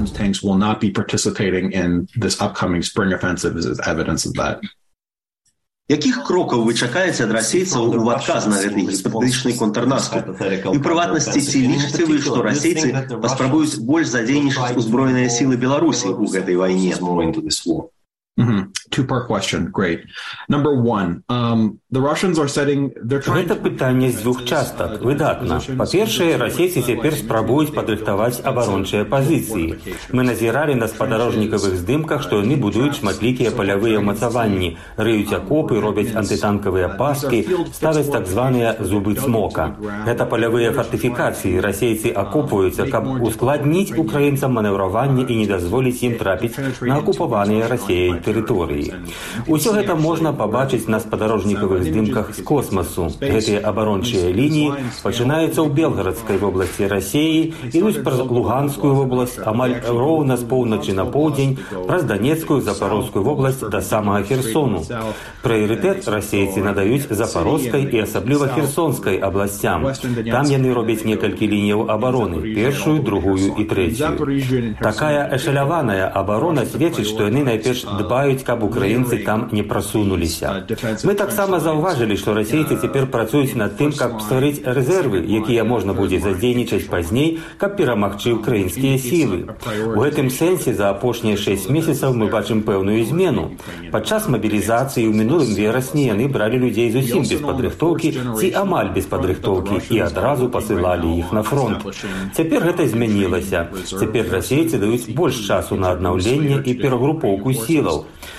Якіх крокаў вы чакаеце ад расейцаў у адказ на гэты гіпатэтычны контрнаступ? І ў прыватнасці, ці лічыце вы, што расейцы паспрабуюць больш задзейнічаць узброеныя сілы Беларусі ў гэтай вайне? Two-part question. Great. Number one, the Russians are setting... Гэта пытанне з двух частак. Выдатна. Па-першае, расейцы цяпер спрабуюць падрыхтаваць абарончыя пазіцыі. Мы назіралі на спадарожнікавых здымках, што яны будуюць шматлікія палявыя ўмацаванні, рыюць акопы, робяць антытанкавыя пасткі, ставяць так званыя зубы цмока. Гэта палявыя фартыфікацыі. Расейцы акопваюцца, каб ускладніць украінцам манеўраванне і не дазволіць ім трапіць на акупаваныя Расіяй тэрыторыі. Усё гэта можна пабачыць на спадарожнікавых здымках з космасу. Гэтыя абарончыя лініі пачынаюцца ў Белгарадскай вобласці Расіі, ідуць праз Луганскую вобласць, амаль роўна з поўначы на поўдзень, праз Данецкую, Запарожскую вобласць да самага Херсону. Прыярытэт расейцы надаюць Запарожскай і асабліва Херсонскай абласцям. Там яны робяць некалькі лініяў абароны, першую, другую і трэцюю. Такая эшаляваная абарона сведчыць, што яны найперш дбаюць, каб украінцы там не прасунуліся. Мы таксама заўважылі, што расейцы цяпер працуюць над тым, каб стварыць рэзервы, якія можна будзе задзейнічаць пазней, каб перамагчы ўкраінскія сілы. У гэтым сэнсе за апошнія 6 месяцаў мы бачым пэўную змену. Падчас мабілізацыі ў мінулым верасні яны бралі людзей зусім без падрыхтоўкі ці амаль без падрыхтоўкі і адразу пасылалі іх на фронт. Цяпер гэта змянілася. Цяпер расейцы даюць больш часу на аднаўленне і перагрупоўку сілаў.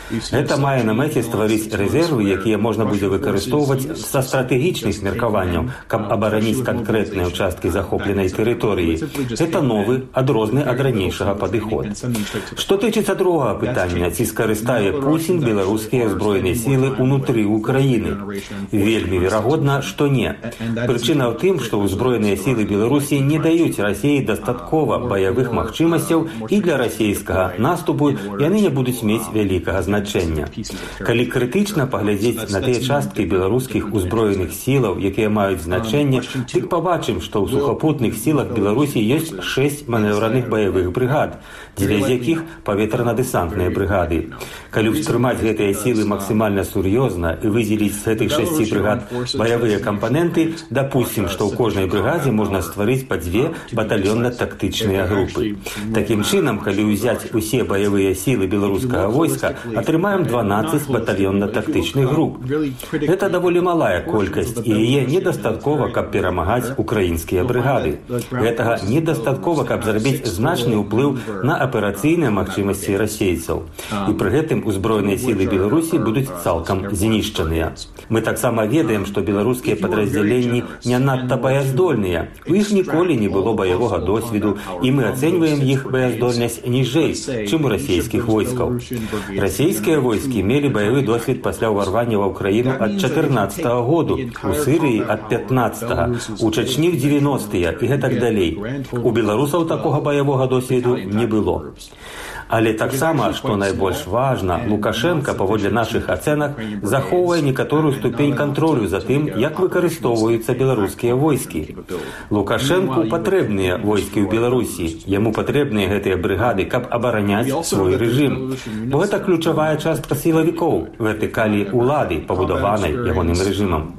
Гэта мае на мэце стварыць рэзервы, якія можна будзе выкарыстоўваць са стратэгічных меркаванняў, каб абараніць канкрэтныя ўчасткі захопленай тэрыторыі. Гэта новы, адрозны ад ранейшага падыход. Што тычыцца другога пытання, ці скарыстае Пуцін беларускія ўзброеныя сілы ўнутры Украіны? Вельмі верагодна, што не. Прычына ў тым, што ўзброеныя сілы Беларусі не даюць Расіі дастаткова баявых магчымасцяў і для расійскага наступу яны не будуць мець вялікага значэння. Калі крытычна паглядзець на тыя часткі беларускіх узброеных сілаў, якія маюць значэнне, дык пабачым, што ў сухапутных сілах Беларусі ёсць 6 манеўраных баявых брыгад, 2 з якіх паветрана-дэсантныя брыгады. Калі ўстрымаць гэтыя сілы максімальна сур'ёзна і выдзеліць з гэтых 6 брыгад баявыя кампаненты, дапусцім, што ў кожнай брыгадзе можна стварыць па 2 батальённа-тактычныя групы. Такім чынам, калі ўзяць усе баявыя сілы беларускага войска, атрымаем 12 батальённа-тактычных груп. Гэта даволі малая колькасць, і яе недастаткова, каб перамагаць украінскія брыгады. Гэтага недастаткова, каб зрабіць значны ўплыў на аперацыйныя магчымасці расейцаў. І пры гэтым узброеныя сілы Беларусі будуць цалкам знішчаныя. Мы таксама ведаем, што беларускія падраздзяленні не надта баяздольныя. У іх ніколі не было баявога досведу, і мы ацэньваем іх баяздольнасць ніжэй, чым у расійскіх войскаў. Расійскія войскі мелі баявы досвед пасля ўварвання ва Ўкраіну ад 14-го году, у Сырыі ад 15-го, у Чачні ў 90-е і гэтак далей. У беларусаў такога баявога досведу не было. Але таксама, што найбольш важна, Лукашенка, паводле нашых ацэнак, захоўвае некаторую ступень кантролю за тым, як выкарыстоўваюцца беларускія войскі. Лукашэнку патрэбныя войскі ў Беларусі. Яму патрэбныя гэтыя брыгады, каб абараняць свой рэжым. Бо гэта ключавая частка сілавікоў, вертыкалі ўлады, пабудаванай ягоным рэжымам.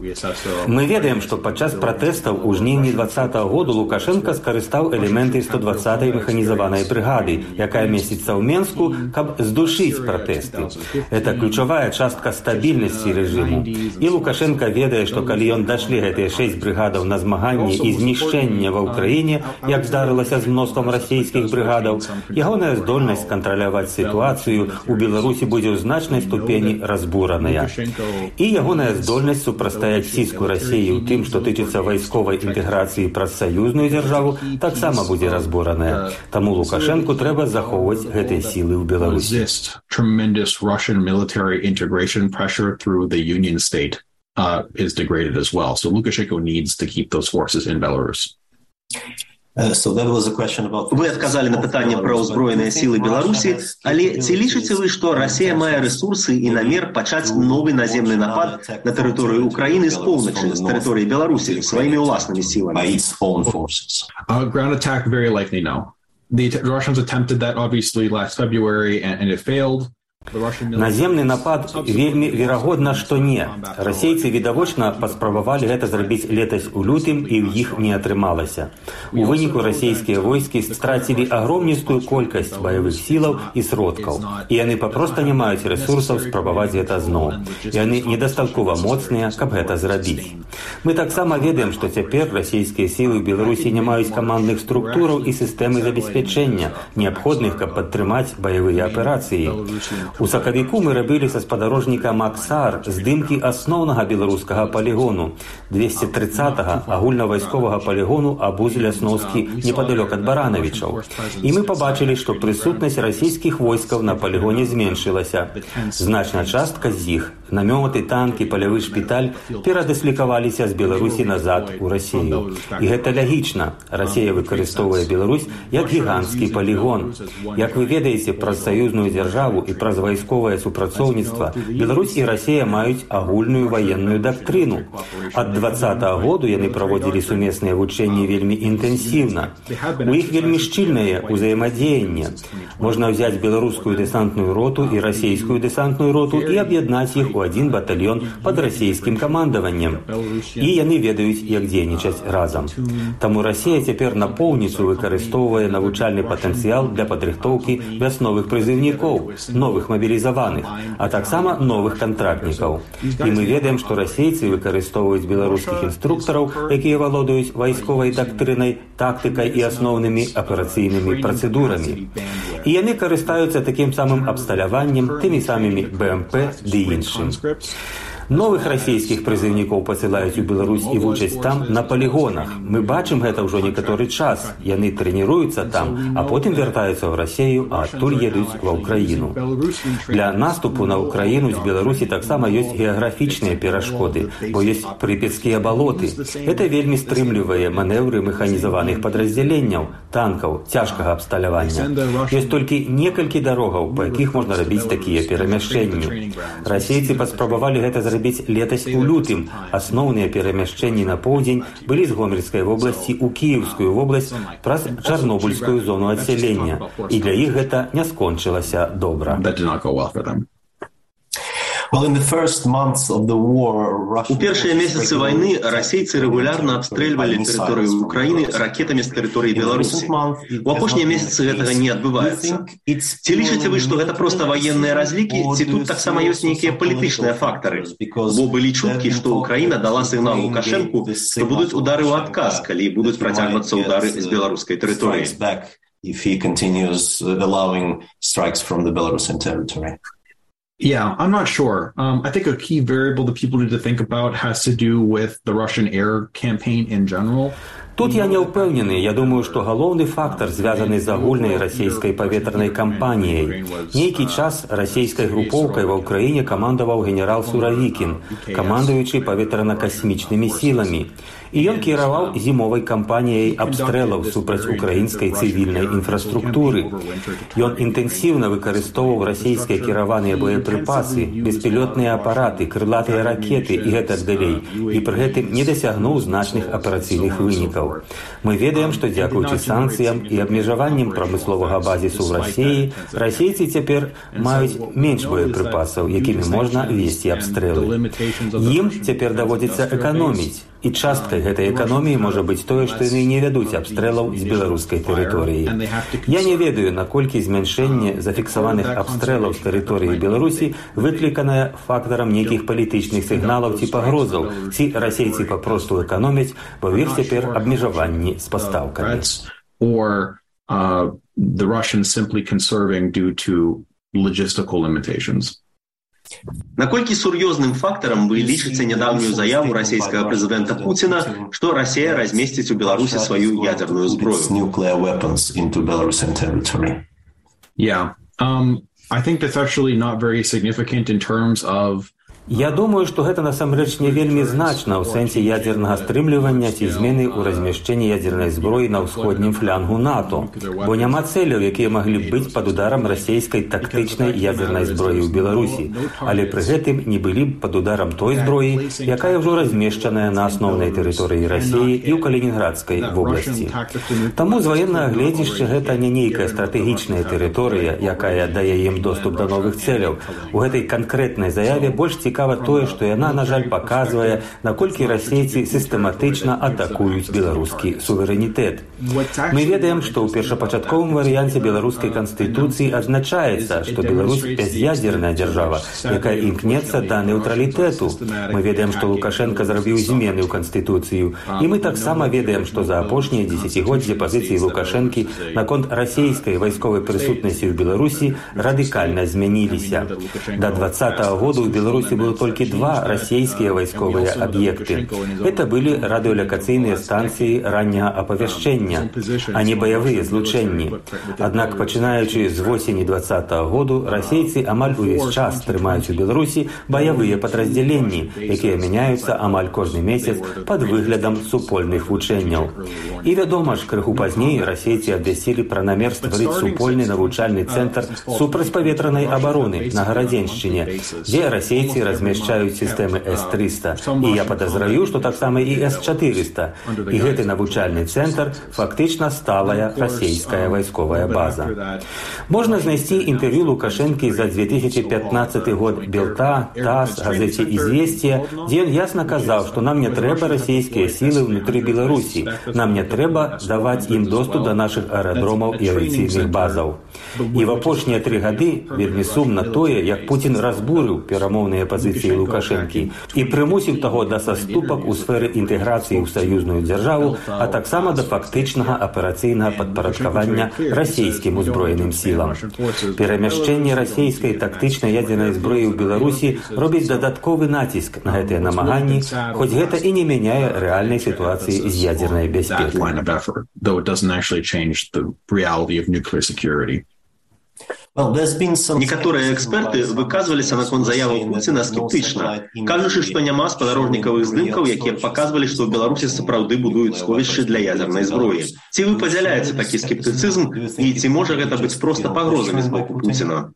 Мы ведаем, што падчас пратэстаў у жніўні 2020 году Лукашенка скарыстаў элементы 120-й механізаванай брыгады, якая месціцца ў Менску, каб здушыць пратэсты. Это ключавая частка стабільнасці рэжыму. І Лукашенка ведае, што калі ён дашлі гэтыя 6 брыгадаў на змаганне і знішчэнне ва Ўкраіне, як здарылася з мноствам расійскіх брыгадаў, ягоная здольнасць кантраляваць сітуацыю ў Беларусі будзе ў значнай ступені разбураная. І ягоная здольнасць супрастаяць ціску Расіі ў тым, што тычыцца вайсковай інтэграцыі праз саюзную дзяржаву, таксама будзе разбураная. Таму Лукашенку трэба захоўваць гэтыя сілы ў Беларусі. Tremendous Russian military integration pressure through the Union state is degraded as well. So Lukashenko needs to keep those forces in Belarus. Вы адказалі на пытанне пра ўзброеныя сілы Беларусі, але ці лічыце вы, што Расія мае рэсурсы і намер пачаць новы наземны напад на тэрыторыю Украіны з поўначы, з тэрыторыі Беларусі, сваімі ўласнымі сіламі? Ground attack, very likely no. The Russians attempted that obviously last February and it failed. Наземны напад вельмі верагодна, што не. Расейцы відавочна паспрабавалі гэта зрабіць летась у лютым, і ў іх не атрымалася. У выніку расійскія войскі страцілі агромністую колькасць баявых сілаў і сродкаў, і яны папроста не маюць рэсурсаў спрабаваць гэта зноў. Яны недастаткова моцныя, каб гэта зрабіць. Мы таксама ведаем, што цяпер расійскія сілы ў Беларусі не маюць камандных структураў і сістэмы забеспячэння, неабходных, каб падтрымаць баявыя аперацыі. У сакавіку мы рабілі са спадарожніка Максар здымкі асноўнага беларускага палігону, 230-га агульнавайсковага палігону Абуз-Лясноўскі непадалёк ад Баранавічаў. І мы пабачылі, што прысутнасць расійскіх войскаў на палігоне зменшылася. Значная частка з іх, намёты, танкі, палявы шпіталь, перадыслікаваліся з Беларусі назад у Расію. І гэта лягічна. Расія выкарыстоўвае Беларусь як гіганцкі палігон. Як вы ведаеце, праз саюзную дзяржаву і праз вайсковае супрацоўніцтва Беларусь і Расія маюць агульную ваенную дактрыну. Ад 2020 году яны праводзілі сумесныя вучэнні вельмі інтэнсіўна. У іх вельмі шчыльнае ўзаемадзеянне. Можна ўзяць беларускую дэсантную роту і расійскую дэсантную роту і аб'яднаць іх у адзін батальён пад расійскім камандаваннем. І яны ведаюць, як дзейнічаць разам. Таму Расія цяпер напоўніцу выкарыстоўвае навучальны патэнцыял для падрыхтоўкі вясновых прызыўнікоў, новых новых мабілізаваных, а таксама новых кантрактнікаў. І мы ведаем, што расейцы выкарыстоўваюць беларускіх інструктараў, якія валодаюць вайсковай дактрынай, тактыкай і асноўнымі аперацыйнымі працэдурамі. І яны карыстаюцца такім самым абсталяваннем, тымі самымі БМП ды іншым. Новых расійскіх прызыўнікоў пасылаюць у Беларусь і вучаць там на палігонах. Мы бачым гэта ўжо некаторы час. Яны трэніруюцца там, а потым вяртаюцца ў Расію, а адтуль едуць ва ўкраіну. Для наступу на ўкраіну з Беларусі таксама ёсць геаграфічныя перашкоды, бо ёсць прыпецкія балоты. Гэта вельмі стрымлівае манеўры механізаваных падраздзяленняў, танкаў, цяжкага абсталявання. Ёсць толькі некалькі дарогаў, па якіх можна рабіць такія перамяшчэнні. Расейцы паспрабавалі гэта зрабіць летась у лютым. Асноўныя перамяшчэнні на поўдзень былі з Гомельскай вобласці ў Кіеўскую вобласць праз Чарнобыльскую зону адсялення. І для іх гэта не скончылася добра. У першыя месяцы вайны расейцы рэгулярна абстрэльвалі тэрыторыю Украіны ракетамі з тэрыторыі Беларусі. У апошнія месяцы гэтага не адбываецца. Ці лічыце вы, што гэта проста ваенныя разлікі, ці тут таксама ёсць нейкія палітычныя фактары? Бо былі чуткі, што Украіна дала сігнал Лукашэнку, што будуць удары ў адказ, калі будуць працягвацца ўдары з беларускай тэрыторыі. Yeah, I'm not sure. I think a key variable that people need to think about has to do with the Russian air campaign in general. Тут я не ўпэўнены. Я думаю, што галоўны фактар звязаны з агульнай расійскай паветранай кампаніяй. Нейкі час расійскай групоўкай ва ўкраіне камандаваў генерал Суравікін, камандуючы паветрана-касмічнымі сіламі. І ён кіраваў зімовай кампаніяй абстрэлаў супраць украінскай цывільнай інфраструктуры. Ён інтэнсіўна выкарыстоўваў расійскія кіраваныя боепрыпасы, беспілётныя апараты, крылатыя ракеты і гэтак далей, і пры гэтым не дасягнуў значных аперацыйных вынікаў. Мы ведаем, што дзякуючы санкцыям і абмежаванням прамысловага базісу ў Расіі, расейцы цяпер маюць менш боепрыпасаў, якімі можна весці абстрэлы. Ім цяпер даводзіцца эканоміць. І часткай гэтай эканоміі можа быць тое, што яны не вядуць абстрэлаў з беларускай тэрыторыі. Я не ведаю, наколькі змяншэнне зафіксаваных абстрэлаў з тэрыторыі Беларусі выкліканае фактарам нейкіх палітычных сігналаў ці пагрозаў, ці расейцы папросту эканомяць, бо ў іх цяпер абмежаванні з пастаўкамі. Or the Russians simply conserving due to logistical limitations. Наколькі сур'ёзным фактарам вы лічыце нядаўнюю заяву расійскага прэзідэнта Пуціна, што Расія размесціць у Беларусі сваю ядерную зброю? Yeah, I think that's actually not very significant in terms of Я думаю, што гэта насамрэч не вельмі значна ў сэнсе ядзернага стрымлівання ці змены ў размяшчэнні ядзернай зброі на ўсходнім флянгу НАТО, бо няма цэляў, якія маглі б быць пад ударам расійскай тактычнай ядзернай зброі ў Беларусі, але пры гэтым не былі б пад ударам той зброі, якая ўжо размешчаная на асноўнай тэрыторыі Расіі і ў Калінінградскай вобласці. Таму з ваеннага гледзішча гэта не нейкая стратэгічная тэрыторыя, якая дае ім доступ да новых цэляў. У гэтай канкрэтнай заяве больш цікава тое, што яна, на жаль, паказвае, наколькі расейцы сістэматычна атакуюць беларускі суверэнітэт. Мы ведаем, што ў першапачатковым варыянце беларускай канстытуцыі адзначаецца, што Беларусь бяз'ядзерная дзяржава, якая імкнецца да нейтралітэту. Мы ведаем, што Лукашенка зрабіў змены ў канстытуцыю, і мы таксама ведаем, што за апошнія дзесяцігоддзі пазіцыі Лукашэнкі наконт расійскай вайсковай прысутнасці ў Беларусі радыкальна змяніліся. Да 2020 году ў Беларусі было толькі два расійскія вайсковыя аб'екты. Это былі радыёлакацыйныя станцыі ранняга апавяшчэння, а не баявыя злучэнні. Аднак, пачынаючы з восені 2020 году, расейцы амаль увесь час трымаюць у Беларусі баявыя падраздзяленні, якія мяняюцца амаль кожны месяц пад выглядам супольных вучэнняў. І вядома ж, крыху пазней расейцы абвясцілі пра намер стварыць супольны навучальны цэнтр супрацьпаветранай абароны на Гарадзеншчыне, дзе расейцы размяшчаюць сістэмы С-300. І я падазраю, што таксама і С-400. І гэты навучальны цэнтр фактычна сталая расійская вайсковая база. Можна знайсці інтэрв'ю Лукашэнкі за 2015 год Белта, ТАСС, газеце «Известия», дзе ён ясна казаў, што нам не трэба расійскія сілы ўнутры Беларусі, нам не трэба даваць ім доступ да нашых аэрадромаў і авіяцыйных базаў. І в апошнія 3 гады вельмі сумна тое, як Пуцін разбурыў перамоўныя пазіцыі Лукашэнкі і прымусіў таго да саступак у сферы інтэграцыі ў саюзную дзяржаву, а таксама да фактычнага аперацыйнага падпарадкавання расійскім узброеным сілам. Перамяшчэнне расійскай тактычнай ядзернай зброі ў Беларусі робіць дадатковы націск на гэтыя намаганні, хоць гэта і не мяняе рэальнай сітуацыі з ядзернай бяспекай. Некаторыя эксперты выказваліся наконт заявы Пуціна скептычна, кажучы, што няма спадарожнікавых здымкаў, якія б паказвалі, што ў Беларусі сапраўды будуюць сховішчы для ядзернай зброі. Ці вы падзяляеце такі скептыцызм і ці можа гэта быць проста пагрозамі з боку Пуціна?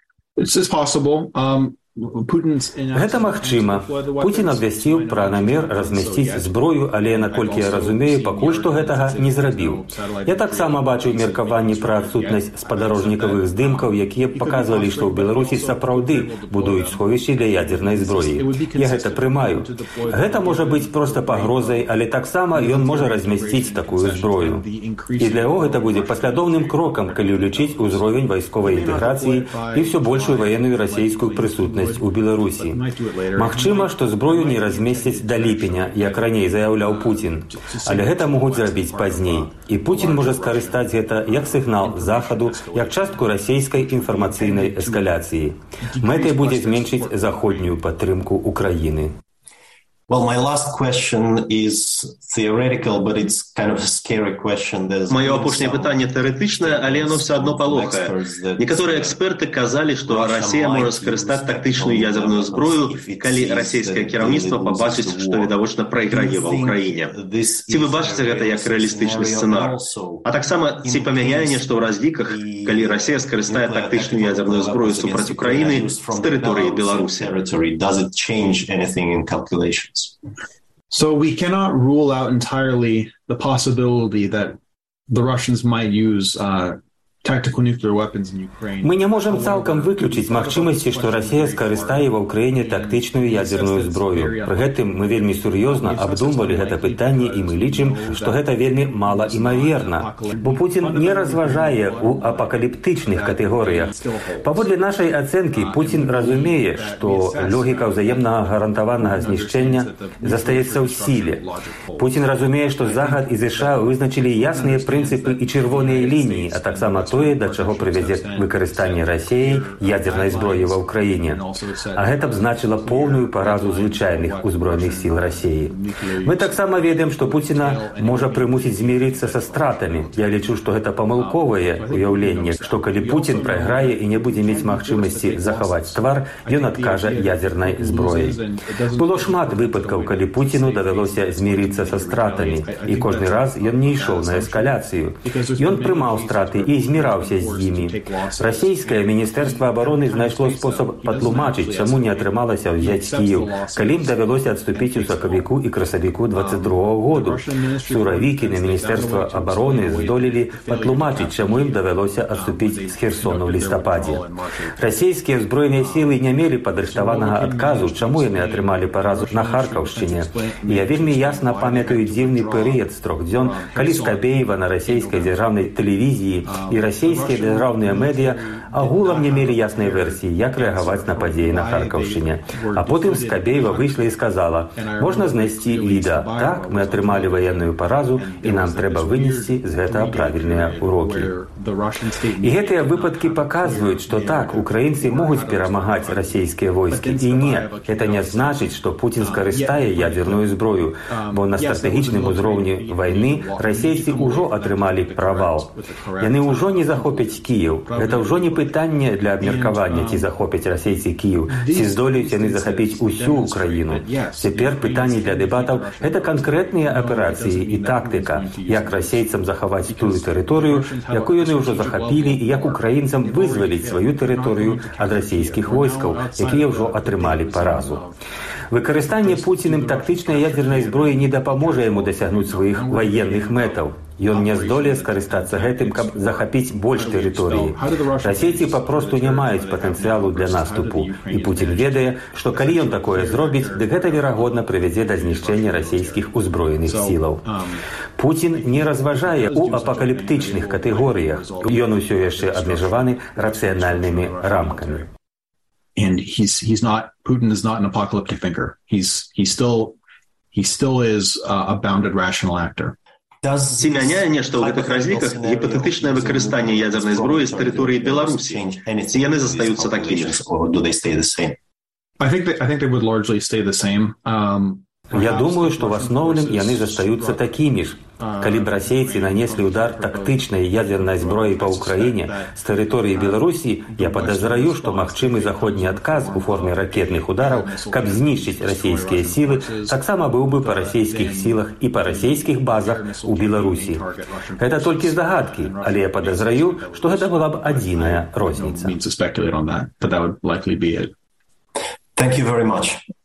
Гэта магчыма. Пуцін абвясціў пра намер размясціць зброю, але, наколькі я разумею, пакуль што гэтага не зрабіў. Я таксама бачыў меркаванні пра адсутнасць спадарожнікавых здымкаў, якія б паказвалі, што ў Беларусі сапраўды будуюць сховішчы для ядзернай зброі. Я гэта прымаю. Гэта можа быць проста пагрозай, але таксама ён можа размясціць такую зброю. І для яго гэта будзе паслядоўным крокам, калі ўлічыць узровень вайсковай інтэграцыі і ўсё большую ваенную расійскую прысутнасць у Беларусі. Магчыма, што зброю не размесцяць да ліпеня, як раней заяўляў Пуцін. Але гэта могуць зрабіць пазней. І Пуцін можа скарыстаць гэта як сігнал Захаду, як частку расійскай інфармацыйнай эскаляцыі. Мэтай будзе зменшыць заходнюю падтрымку Украіны. Well, my last question is theoretical, but it's kind of a scary question. Маё апошняе пытанне тэарэтычнае, але яно все адно палохае. Некаторыя эксперты казалі, што Расія можа скарыстаць тактычную ядзерную зброю, калі расійскае кіраўніцтва пабачыць, што відавочна прайграе ва ўкраіне. Ці вы бачыце гэта як рэалістычны сцэнар? А таксама ці памяняе нешта ў разліках, калі Расія скарыстае тактычную ядзерную зброю супраць Украіны з тэрыторыі Беларусі? Does it change anything in calculations? So we cannot rule out entirely the possibility that the Russians might use Мы не можам цалкам выключыць магчымасці, што Расія скарыстае ва ўкраіне тактычную ядзерную зброю. Пры гэтым мы вельмі сур'ёзна абдумвалі гэта пытанне і мы лічым, што гэта вельмі мала імаверна. Бо Пуцін не разважае ў апакаліптычных катэгорыях. Паводле нашай ацэнкі, Пуцін разумее, што логіка ўзаемнага гарантаванага знішчэння застаецца ў сіле. Пуцін разумее, што Захад і ЗША вызначылі ясныя прынцыпы і чырвоныя лініі, а таксама тое, да чаго прывядзе выкарыстанне Расіяй ядзернай зброі ва ўкраіне. А гэта б значыла поўную паразу звычайных узброеных сіл Расіі. Мы таксама ведаем, што Пуціна можа прымусіць змірыцца са стратамі. Я лічу, што гэта памылковае уяўленне, што калі Пуцін прайграе і не будзе мець магчымасці захаваць твар, ён адкажа ядзернай зброяй. Было шмат выпадкаў, калі Пуціну давялося змірыцца са стратамі, і кожны раз ён не ішоў на эскаляцыю. Ён прымаў страты і зміраўся з імі. Расійскае міністэрства абароны знайшло спосаб патлумачыць, чаму не атрымалася ўзяць Кіеў, калі ім давялося адступіць у сакавіку і красавіку 22-го году. Суравікі на міністэрства абароны здолелі патлумачыць, чаму ім давялося адступіць з Херсону ў лістападзе. Расійскія ўзброеныя сілы не мелі падрыхтаванага адказу, чаму яны атрымалі паразу на Харкаўшчыне. І я вельмі ясна памятаю дзіўны перыяд з 3 дзён, калі Скабеева на расійскай дзяржаўнай тэлевізіі і расійскія дзяржаўныя медыя агулам не мелі яснай версіі, як рэагаваць на падзеі на Харкаўшчыне. А потым Скабеева выйшла і сказала: «Можна знайсці відэа. Так, мы атрымалі ваенную паразу, і нам трэба вынесці з гэтага правільныя урокі». І гэтыя выпадкі паказваюць, што так, украінцы могуць перамагаць расійскія войскі. І не, гэта не значыць, што Пуцін скарыстае ядзерную зброю, бо на стратэгічным узроўні вайны расейцы ўжо атрымалі правал. Яны ўжо не захопяць Кіеў. Гэта ўжо не пытанне для абмеркавання, ці захопяць расейцы Кіеў, ці здолеюць яны захапіць усю Украіну. Цяпер пытанне для дэбатаў – гэта канкрэтныя аперацыі і тактыка, як расейцам захаваць тую тэрыторыю, якую яны ўжо захапілі і як украінцам вызваліць сваю тэрыторыю ад расійскіх войскаў, якія ўжо атрымалі паразу. Выкарыстанне Пуцінам тактычнай ядзернай зброі не дапаможа яму дасягнуць сваіх ваенных мэтаў. Ён не здолее скарыстацца гэтым, каб захапіць больш тэрыторыі. Расейцы папросту не маюць патэнцыялу для наступу. І Пуцін ведае, што калі ён такое зробіць, дык гэта верагодна прывядзе да знішчэння расійскіх узброеных сілаў. Пуцін не разважае ў апакаліптычных катэгорыях. Ён усё яшчэ абмежаваны рацыянальнымі рамкамі. And Putin is not an apocalyptic thinker. He still is a bounded rational actor. Ці мяняе нешта ў гэтых разліках гіпатэтычнае выкарыстанне ядзернай зброі з тэрыторыі Беларусі? Ці яны застаюцца такімі? I think they would largely stay the same. Я думаю, што в асноўным яны застаюцца такімі ж. Калі б расейцы нанеслі удар тактычнай ядзернай зброі па ўкраіне з тэрыторыі Беларусі, я падазраю, што магчымы заходні адказ у форме ракетных удараў, каб знішчыць расійскія сілы, таксама быў бы па расійскіх сілах і па расійскіх базах у Беларусі. Гэта толькі здагадкі, але я падазраю, што гэта была б адзіная розніца. Thank you very much.